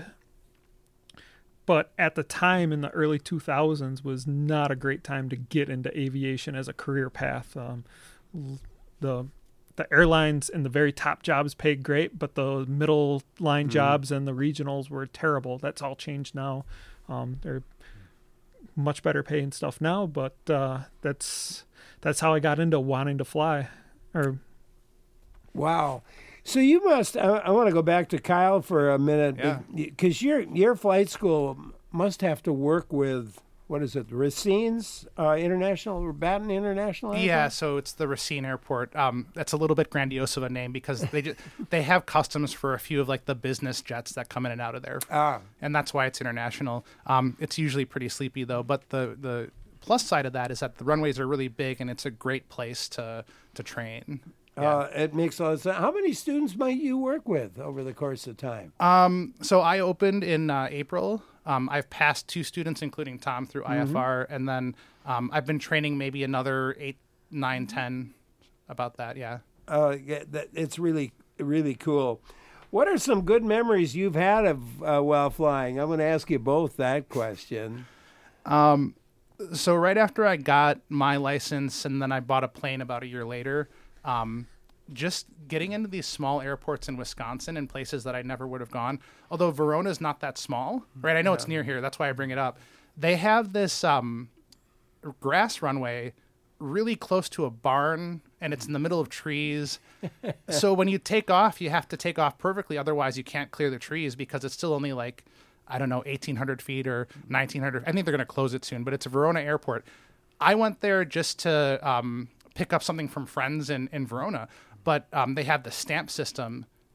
but at the time in the early two thousands was not a great time to get into aviation as a career path. Um, the the airlines and the very top jobs paid great, but the middle line Mhm. jobs and the regionals were terrible. That's all changed now. Um, they're much better paying stuff now, but uh, that's that's how I got into wanting to fly. Or Wow. So you must. I, I want to go back to Kyle for a minute, Yeah. because your your flight school must have to work with, what is it, Racine's uh, International or Baton International Airport? Yeah, so it's the Racine Airport. Um, that's a little bit grandiose of a name because they just, they have customs for a few of like the business jets that come in and out of there. Ah. And that's why it's international. Um, it's usually pretty sleepy though, but the the plus side of that is that the runways are really big and it's a great place to to train. Uh, it makes a lot of sense. How many students might you work with over the course of time? Um, so I opened in uh, April. Um, I've passed two students, including Tom, through Mhm. I F R, and then um, I've been training maybe another eight, nine, ten, about that. Yeah. Uh, yeah, that, it's really, really cool. What are some good memories you've had of uh, while flying? I'm going to ask you both that question. Um, so right after I got my license, and then I bought a plane about a year later. Um, just getting into these small airports in Wisconsin and places that I never would have gone. Although Verona's not that small, right? I know it's Yeah. near here. That's why I bring it up. They have this um, grass runway really close to a barn, and it's in the middle of trees. So when you take off, you have to take off perfectly. Otherwise, you can't clear the trees because it's still only like, I don't know, eighteen hundred feet or nineteen hundred. I think they're going to close it soon, but it's a Verona airport. I went there just to um, pick up something from friends in, in Verona, but um, they have the stamp system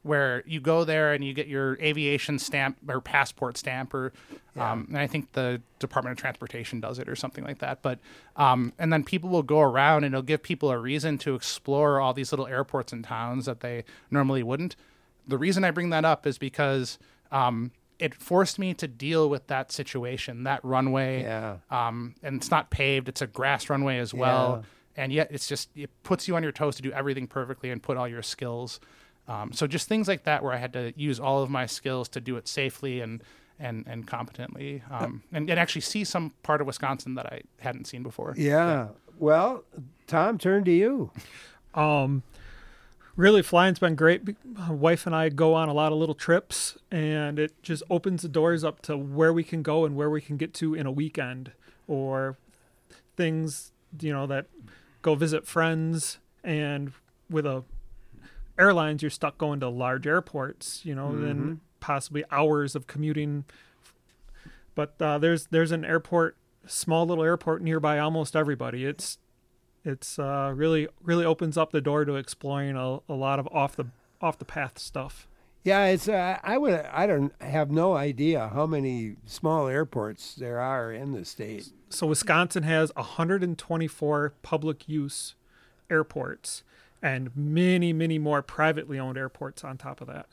where you go there and you get your aviation stamp or passport stamp, or Yeah. um, and I think the Department of Transportation does it or something like that. But um, and then people will go around and it'll give people a reason to explore all these little airports and towns that they normally wouldn't. The reason I bring that up is because um, it forced me to deal with that situation, that runway. Yeah. Um, and it's not paved; it's a grass runway as well. Yeah. And yet, it's just it puts you on your toes to do everything perfectly and put all your skills. Um, so just things like that, where I had to use all of my skills to do it safely and and and competently, um, and, and actually see some part of Wisconsin that I hadn't seen before. Yeah. Well, Tom, turn to you. Um, really, flying's been great. My wife and I go on a lot of little trips, and it just opens the doors up to where we can go and where we can get to in a weekend, or things, you know, that go visit friends. And with a airlines, you're stuck going to large airports, you know, Mhm. then possibly hours of commuting. But uh, there's there's an airport, small little airport nearby almost everybody. It's it's uh, really really opens up the door to exploring a, a lot of off the off the path stuff. Yeah, it's uh, I would I don't have no idea how many small airports there are in the state. So Wisconsin has one hundred twenty-four public use airports and many many more privately owned airports on top of that.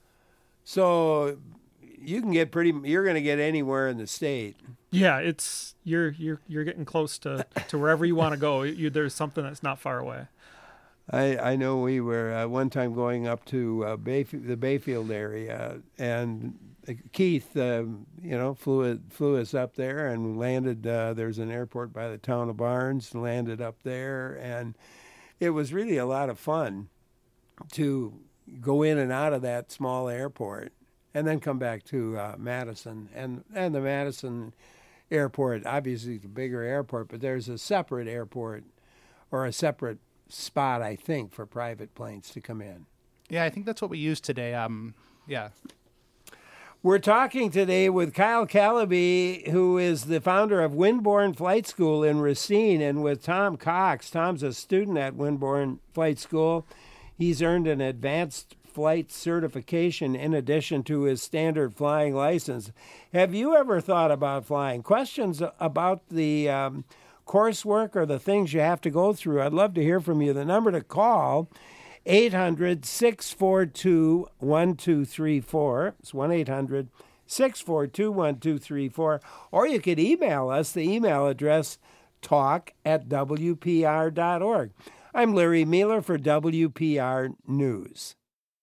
So you can get pretty you're going to get anywhere in the state. Yeah, it's you're you're you're getting close to, to wherever you want to go. You, there's something that's not far away. I, I know we were uh, one time going up to uh, Bayf- the Bayfield area, and uh, Keith, uh, you know, flew it, flew us up there and landed. Uh, there's an airport by the town of Barnes. Landed up there, and it was really a lot of fun to go in and out of that small airport, and then come back to uh, Madison. And and the Madison airport, obviously, is a bigger airport, but there's a separate airport or a separate spot, I think, for private planes to come in. Yeah, I think that's what we use today. Um, yeah. We're talking today with Kyle Calaby, who is the founder of Windborne Flight School in Racine, and with Tom Cox. Tom's a student at Windborne Flight School. He's earned an advanced flight certification in addition to his standard flying license. Have you ever thought about flying? Questions about the um, coursework or the things you have to go through, I'd love to hear from you. The number to call, eight hundred, six four two, one two three four. It's one eight hundred, six four two, one two three four. Or you could email us, the email address, talk at w p r dot org. I'm Larry Mueller for W P R News.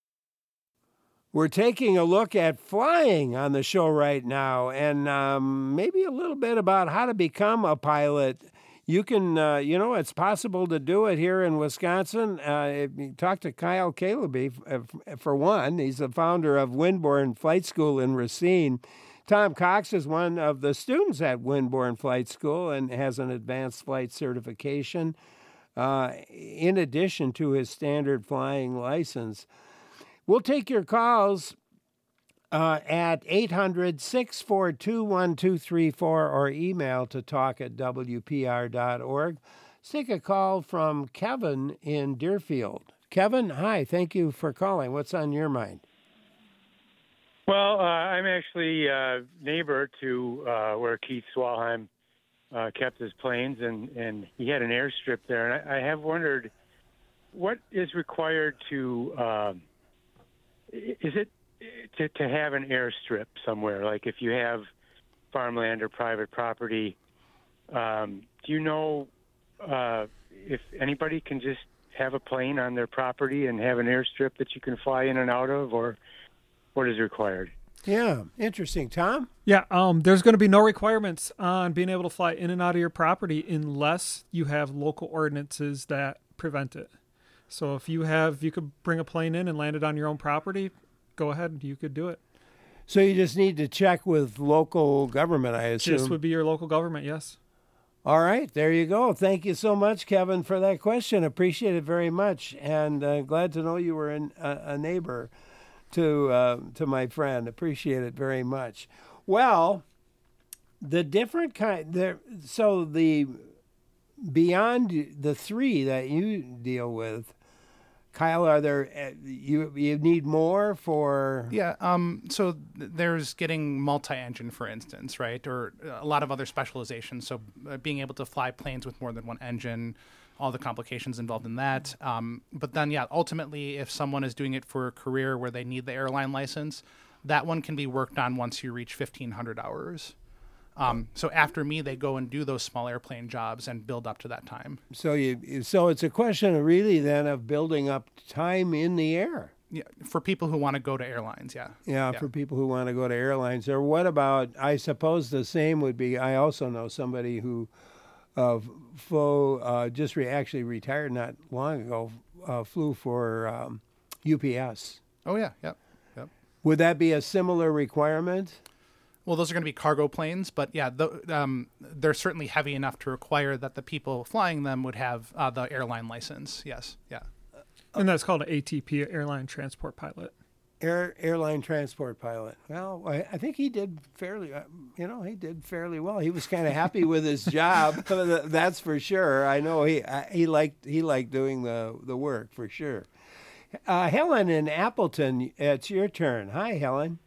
We're taking a look at flying on the show right now, and um, maybe a little bit about how to become a pilot. You can, uh, you know, it's possible to do it here in Wisconsin. Uh, talk to Kyle Calaby, for one. He's the founder of Windborne Flight School in Racine. Tom Cox is one of the students at Windborne Flight School and has an advanced flight certification, uh, in addition to his standard flying license. We'll take your calls uh, at eight hundred, six four two, one two three four or email to talk at w p r dot org. Let's take a call from Kevin in Deerfield. Kevin, hi. Thank you for calling. What's on your mind? Well, uh, I'm actually a neighbor to uh, where Keith Swalheim uh, kept his planes, and, and he had an airstrip there. And I, I have wondered, what is required to... Uh, Is it to, to have an airstrip somewhere? Like if you have farmland or private property, um, do you know uh, if anybody can just have a plane on their property and have an airstrip that you can fly in and out of, or what is required? Yeah, interesting. Tom? Yeah, um, there's going to be no requirements on being able to fly in and out of your property unless you have local ordinances that prevent it. So if you have, you could bring a plane in and land it on your own property, go ahead, you could do it. So you just need to check with local government, I assume. This would be your local government, yes. All right, there you go. Thank you so much, Kevin, for that question. Appreciate it very much, and uh, glad to know you were in, a, a neighbor to uh, to my friend. Appreciate it very much. Well, the different kind there. So the beyond the three that you deal with, Kyle, are there uh, you you need more for? Yeah. Um. So th- there's getting multi-engine, for instance, right, or a lot of other specializations. So uh, being able to fly planes with more than one engine, all the complications involved in that. Um. But then, yeah, ultimately, if someone is doing it for a career where they need the airline license, that one can be worked on once you reach fifteen hundred hours. Um, so after me, they go and do those small airplane jobs and build up to that time. So you, so it's a question of really then of building up time in the air. Yeah, for people who want to go to airlines, yeah. Yeah, yeah. for people who want to go to airlines. Or what about? I suppose the same would be. I also know somebody who, uh, flew, uh, just re- actually retired not long ago. Uh, flew for um, U P S. Oh yeah, yep, yep. Would that be a similar requirement? Well, those are going to be cargo planes, but yeah, the, um, they're certainly heavy enough to require that the people flying them would have uh, the airline license. Yes, yeah. And that's called an A T P, Airline Transport Pilot. Air Airline Transport Pilot. Well, I, I think he did fairly. Uh, you know, he did fairly well. He was kind of happy with his job. That's for sure. I know he uh, he liked he liked doing the the work for sure. Uh, Helen in Appleton, it's your turn. Hi, Helen.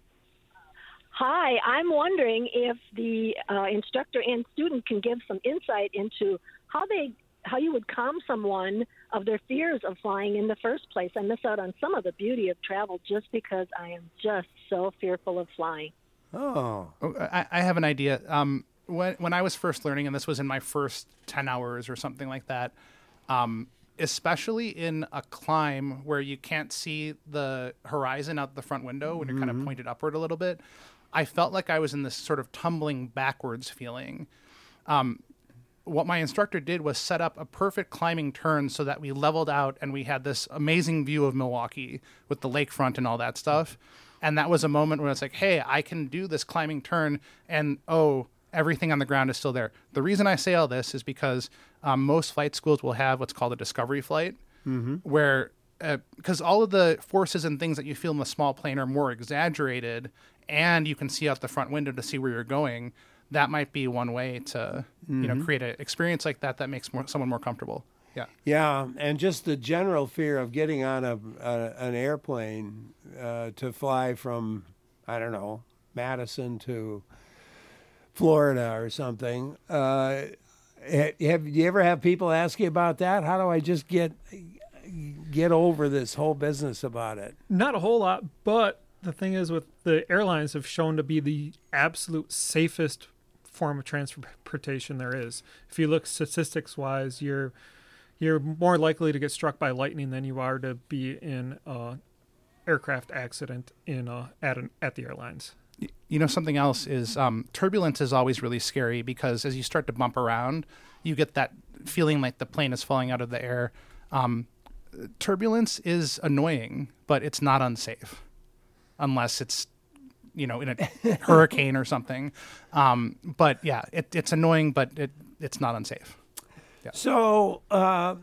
Hi, I'm wondering if the uh, instructor and student can give some insight into how they, how you would calm someone of their fears of flying in the first place. I miss out on some of the beauty of travel just because I am just so fearful of flying. Oh, I, I have an idea. Um, when when I was first learning, and this was in my first ten hours or something like that, um, especially in a climb where you can't see the horizon out the front window when you're mm-hmm. kind of pointed upward a little bit, I felt like I was in this sort of tumbling backwards feeling. Um, what my instructor did was set up a perfect climbing turn so that we leveled out and we had this amazing view of Milwaukee with the lakefront and all that stuff. And that was a moment where it's like, hey, I can do this climbing turn and, oh, everything on the ground is still there. The reason I say all this is because um, most flight schools will have what's called a discovery flight, mm-hmm. where, because uh, all of the forces and things that you feel in the small plane are more exaggerated, and you can see out the front window to see where you're going. That might be one way to, mm-hmm. you know, create an experience like that that makes more, someone more comfortable. Yeah. Yeah, and just the general fear of getting on a, a an airplane uh, to fly from, I don't know, Madison to Florida or something. Uh, have you ever have people ask you about that? How do I just get get over this whole business about it? Not a whole lot, but the thing is, with the airlines have shown to be the absolute safest form of transportation there is. If you look statistics-wise, you're you're more likely to get struck by lightning than you are to be in an aircraft accident in a, at an, at the airlines. You know, something else is um, turbulence is always really scary because as you start to bump around, you get that feeling like the plane is falling out of the air. Um, turbulence is annoying, but it's not unsafe. Unless it's, you know, in a hurricane or something. Um, but yeah, it, it's annoying, but it, it's not unsafe. Yeah. So uh,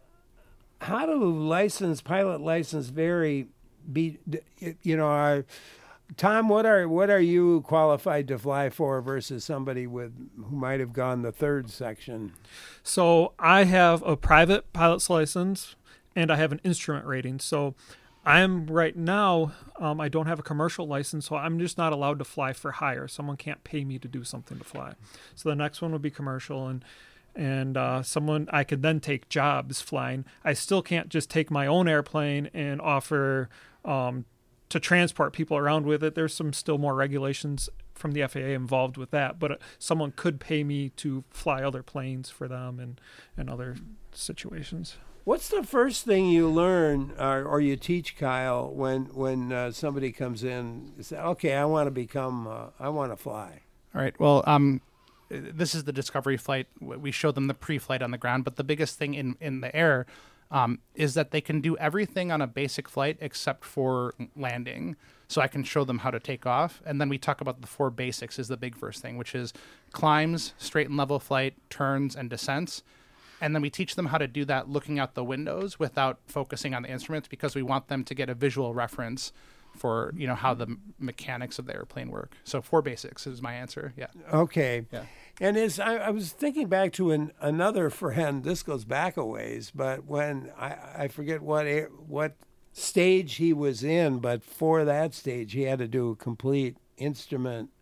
how do license, pilot license vary? Be, you know, are, Tom, what are what are you qualified to fly for versus somebody with who might have gone the third section? So I have a private pilot's license and I have an instrument rating. So I'm right now, um, I don't have a commercial license, so I'm just not allowed to fly for hire. Someone can't pay me to do something to fly. So the next one would be commercial, and and uh, someone I could then take jobs flying. I still can't just take my own airplane and offer um, to transport people around with it. There's some still more regulations from the F A A involved with that, but uh, someone could pay me to fly other planes for them and, and other situations. What's the first thing you learn or, or you teach, Kyle, when when uh, somebody comes in and says, okay, I want to become, uh, I want to fly? All right. Well, um, this is the discovery flight. We show them the pre-flight on the ground, but the biggest thing in, in the air um, is that they can do everything on a basic flight except for landing. So I can show them how to take off. And then we talk about the four basics is the big first thing, which is climbs, straight and level flight, turns, and descents. And then we teach them how to do that looking out the windows without focusing on the instruments because we want them to get a visual reference for you know how the mechanics of the airplane work. So four basics is my answer. Yeah. Okay. Yeah. And as I, I was thinking back to an, another friend, this goes back a ways, but when I, I forget what air, what stage he was in, but for that stage he had to do a complete instrument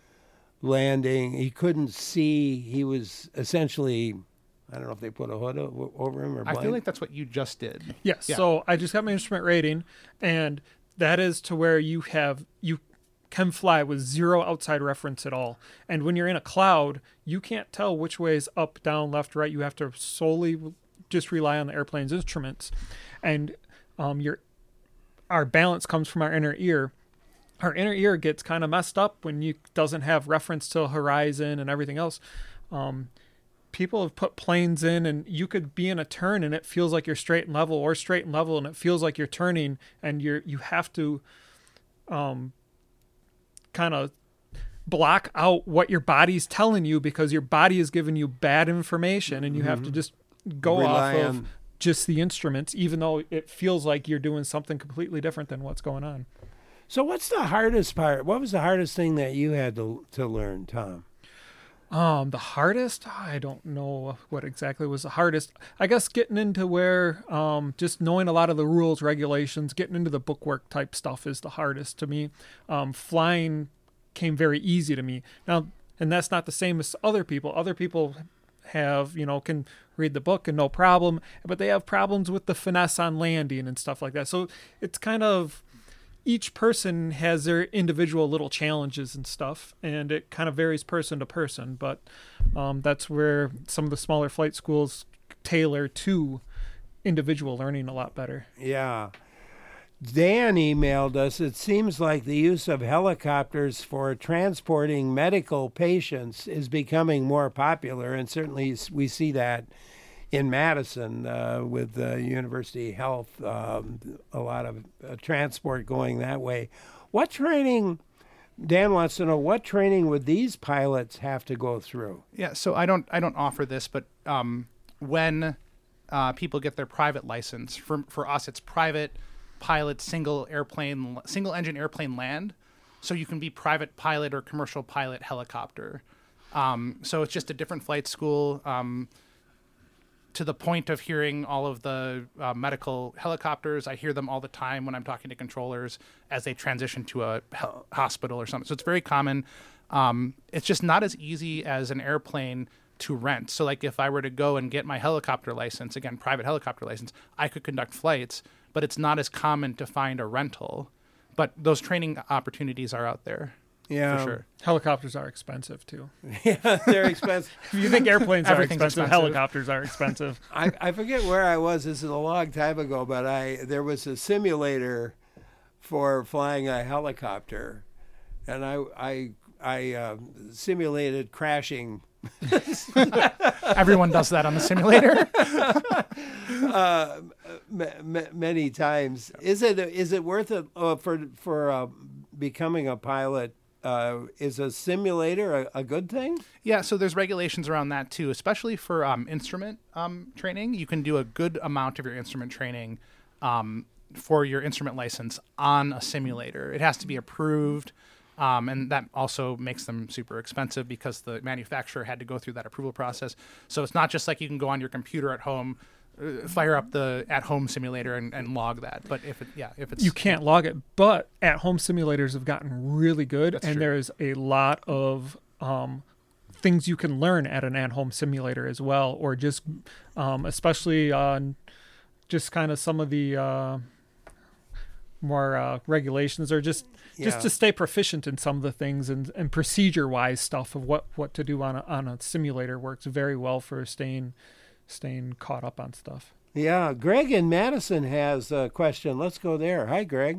landing. He couldn't see. He was essentially, I don't know if they put a hood o- over him or I blind. feel like that's what you just did. Yes. Yeah. So I just got my instrument rating, and that is to where you have you can fly with zero outside reference at all. And when you're in a cloud, you can't tell which way is up, down, left, right. You have to solely just rely on the airplane's instruments, and um, your our balance comes from our inner ear. Our inner ear gets kind of messed up when you doesn't have reference to horizon and everything else. Um, people have put planes in, and you could be in a turn and it feels like you're straight and level, or straight and level and it feels like you're turning, and you're you have to um, kind of block out what your body's telling you, because your body is giving you bad information, and you mm-hmm. have to just go Rely off of on... just the instruments, even though it feels like you're doing something completely different than what's going on. So what's the hardest part? What was the hardest thing that you had to to learn, Tom? Um, the hardest? I don't know what exactly was the hardest. I guess getting into where, um, just knowing a lot of the rules, regulations, getting into the bookwork type stuff is the hardest to me. Um, flying came very easy to me. Now, and that's not the same as other people. Other people have, you know, can read the book and no problem, but they have problems with the finesse on landing and stuff like that. So it's kind of, each person has their individual little challenges and stuff, and it kind of varies person to person, but um, that's where some of the smaller flight schools tailor to individual learning a lot better. Yeah. Dan emailed us, it seems like the use of helicopters for transporting medical patients is becoming more popular, and certainly we see that in Madison uh, with uh, University Health, um, a lot of uh, transport going that way. What training, Dan wants to know, what training would these pilots have to go through? Yeah, so I don't I don't offer this, but um, when uh, people get their private license, for for us it's private pilot single airplane single engine airplane land, so you can be private pilot or commercial pilot helicopter. Um, so it's just a different flight school. Um, to the point of hearing all of the uh, medical helicopters. I hear them all the time when I'm talking to controllers as they transition to a he- hospital or something. So it's very common. Um, it's just not as easy as an airplane to rent. So like if I were to go and get my helicopter license, again, private helicopter license, I could conduct flights, but it's not as common to find a rental. But those training opportunities are out there. Yeah, for sure. Helicopters are expensive too. Yeah, they're expensive. If you think airplanes are expensive, expensive, helicopters are expensive. I, I forget where I was. This is a long time ago, but I there was a simulator for flying a helicopter, and I I I uh, simulated crashing. Everyone does that on the simulator. uh, m- m- many times. Is it is it worth it uh, for for uh, becoming a pilot? Uh, is a simulator a, a good thing? Yeah, so there's regulations around that too, especially for um, instrument um, training. You can do a good amount of your instrument training um, for your instrument license on a simulator. It has to be approved, um, and that also makes them super expensive because the manufacturer had to go through that approval process. So it's not just like you can go on your computer at home, uh, fire up the at-home simulator and, and log that. But if it, yeah, if it's you can't log it, but at-home simulators have gotten really good, That's and true. there's a lot of um, things you can learn at an at-home simulator as well, or just um, especially on just kind of some of the uh, more uh, regulations, or just just Yeah. to stay proficient in some of the things, and, and procedure-wise stuff of what, what to do on a, on a simulator works very well for staying staying caught up on stuff. Yeah, Greg in Madison has a question. Let's go there. Hi, Greg.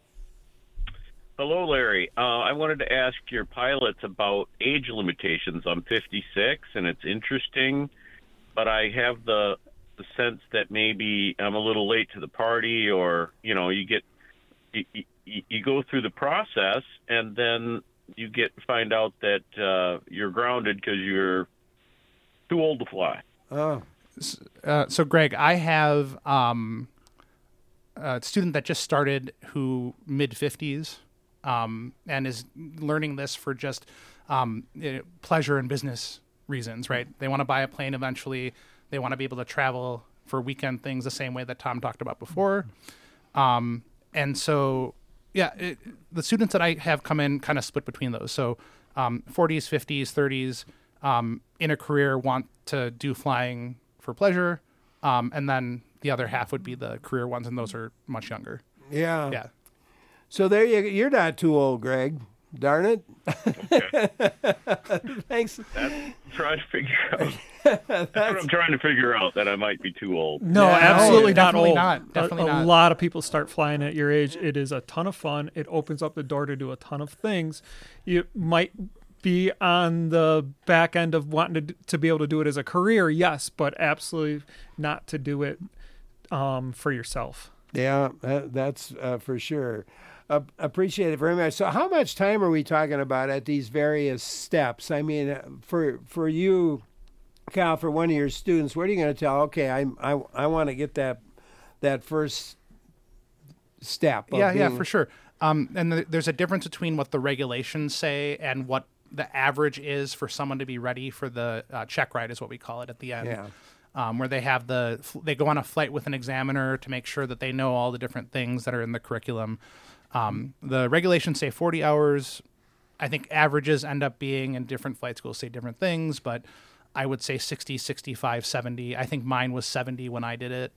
Hello, Larry. Uh, I wanted to ask your pilots about age limitations. I'm fifty-six, and it's interesting, but I have the the sense that maybe I'm a little late to the party, or you know, you get you, you, you go through the process, and then you get find out that uh, you're grounded because you're too old to fly. Oh. Uh, so, Greg, I have um, a student that just started who mid fifties um, and is learning this for just um, you know, pleasure and business reasons, right? They want to buy a plane eventually. They want to be able to travel for weekend things the same way that Tom talked about before. Um, and so, yeah, it, the students that I have come in kind of split between those. So um, forties, fifties, thirties um, in a career want to do flying for pleasure. Um, and then the other half would be the career ones, and those are much younger. Yeah. Yeah. So there you you're not too old, Greg. Darn it. Okay. Thanks. That's trying to figure out. That's what I'm trying to figure out, that I might be too old. No, Yeah, absolutely no, not definitely old. not. Definitely a, a not. lot of people start flying at your age. It is a ton of fun. It opens up the door to do a ton of things. You might be on the back end of wanting to d- to be able to do it as a career, yes, but absolutely not to do it um, for yourself. Yeah, that, that's uh, for sure. Uh, appreciate it very much. So how much time are we talking about at these various steps? I mean, uh, for for you, Kyle, for one of your students, what are you going to tell? Okay, I I I want to get that that first step. Of Yeah, yeah, being- for sure. Um, and th- there's a difference between what the regulations say and what the average is for someone to be ready for the uh, check ride, is what we call it at the end. Yeah. Um, where they have the they go on a flight with an examiner to make sure that they know all the different things that are in the curriculum. Um, the regulations say forty hours. I think averages end up being, and different flight schools say different things, but I would say sixty, sixty-five, seventy. I think mine was seventy when I did it.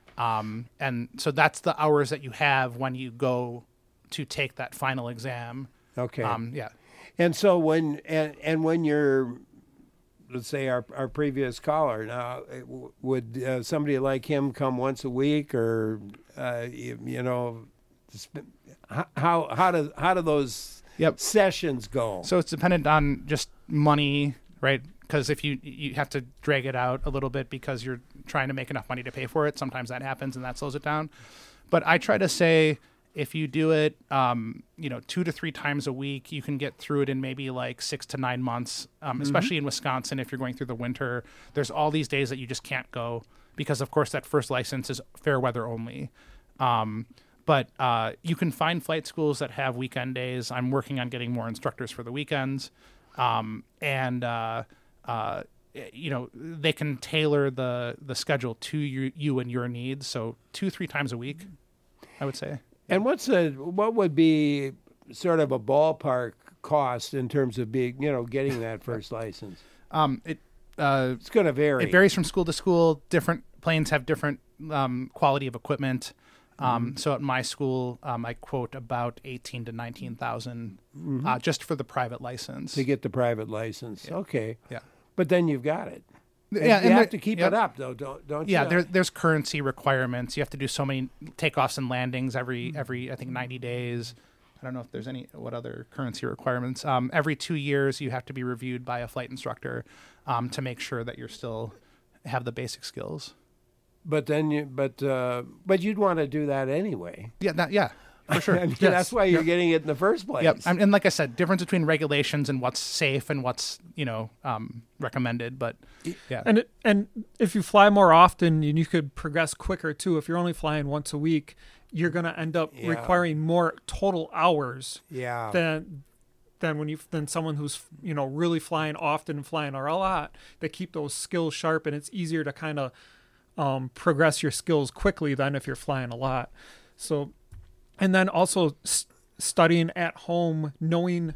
Um, and so that's the hours that you have when you go to take that final exam. Okay. Um, yeah. And so when and and when you're, let's say our our previous caller now, it w- would uh, somebody like him come once a week, or uh, you, you know, sp- how how how do how do those Yep. sessions go? So it's dependent on just money, right? Because if you you have to drag it out a little bit because you're trying to make enough money to pay for it, sometimes that happens and that slows it down. But I try to say, if you do it, um, you know, two to three times a week, you can get through it in maybe like six to nine months. Um, Mhm. Especially in Wisconsin, if you're going through the winter, there's all these days that you just can't go because, of course, that first license is fair weather only. Um, but uh, you can find flight schools that have weekend days. I'm working on getting more instructors for the weekends, um, and uh, uh, you know, they can tailor the the schedule to you, you and your needs. So two, three times a week, I would say. And what's a what would be sort of a ballpark cost in terms of being, you know, getting that first license? Um, it uh, it's going to vary. It varies from school to school. Different planes have different um, quality of equipment. Um, Mhm. So at my school, um, I quote about eighteen to nineteen thousand Mhm. uh, just for the private license. To get the private license. Yeah. Okay. Yeah. But then you've got it. And Yeah, you and have there- to keep yep. it up, though, don't don't Yeah, you? there, there's currency requirements. You have to do so many takeoffs and landings every every I think ninety days. I don't know if there's any what other currency requirements. Um, every two years, you have to be reviewed by a flight instructor um, to make sure that you're still have the basic skills. But then you, but uh, but you'd want to do that anyway. Yeah, that, yeah, for sure. I mean, Yes. That's why you're Yep. getting it in the first place. Yep. And, and like I said, difference between regulations and what's safe and what's you know um, recommended. But yeah, And it, and if you fly more often, and you could progress quicker too. If you're only flying once a week, you're going to end up Yeah. requiring more total hours. Yeah. Than than when you than someone who's you know really flying often, flying a lot. They keep those skills sharp, and it's easier to kind of um, progress your skills quickly than if you're flying a lot. So, and then also s- studying at home, knowing,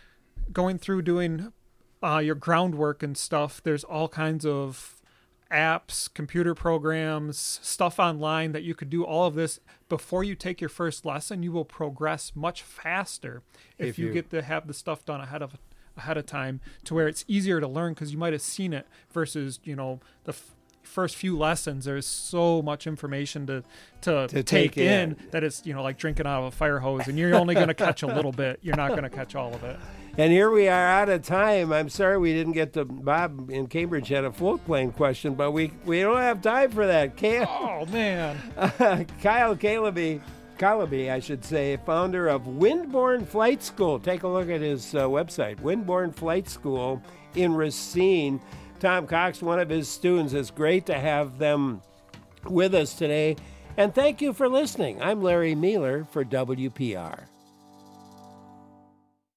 going through doing uh, your groundwork and stuff. There's all kinds of apps, computer programs, stuff online that you could do all of this before you take your first lesson. You will progress much faster if, If you, you- get to have the stuff done ahead of ahead of time, to where it's easier to learn because you might have seen it versus you know the f- first few lessons. There's so much information to to, To take, take in. in. that it's you know like drinking out of a fire hose, and you're only going to catch a little bit. You're not going to catch all of it. And here we are out of time. I'm sorry we didn't get to Bob in Cambridge had a float plane question, but we we don't have time for that. Kyle, Oh man. Kyle Calaby, Calaby, I should say, founder of Windborne Flight School. Take a look at his uh, website, Windborne Flight School in Racine. Tom Cox, one of his students. It's great to have them with us today. And thank you for listening. I'm Larry Mealer for W P R.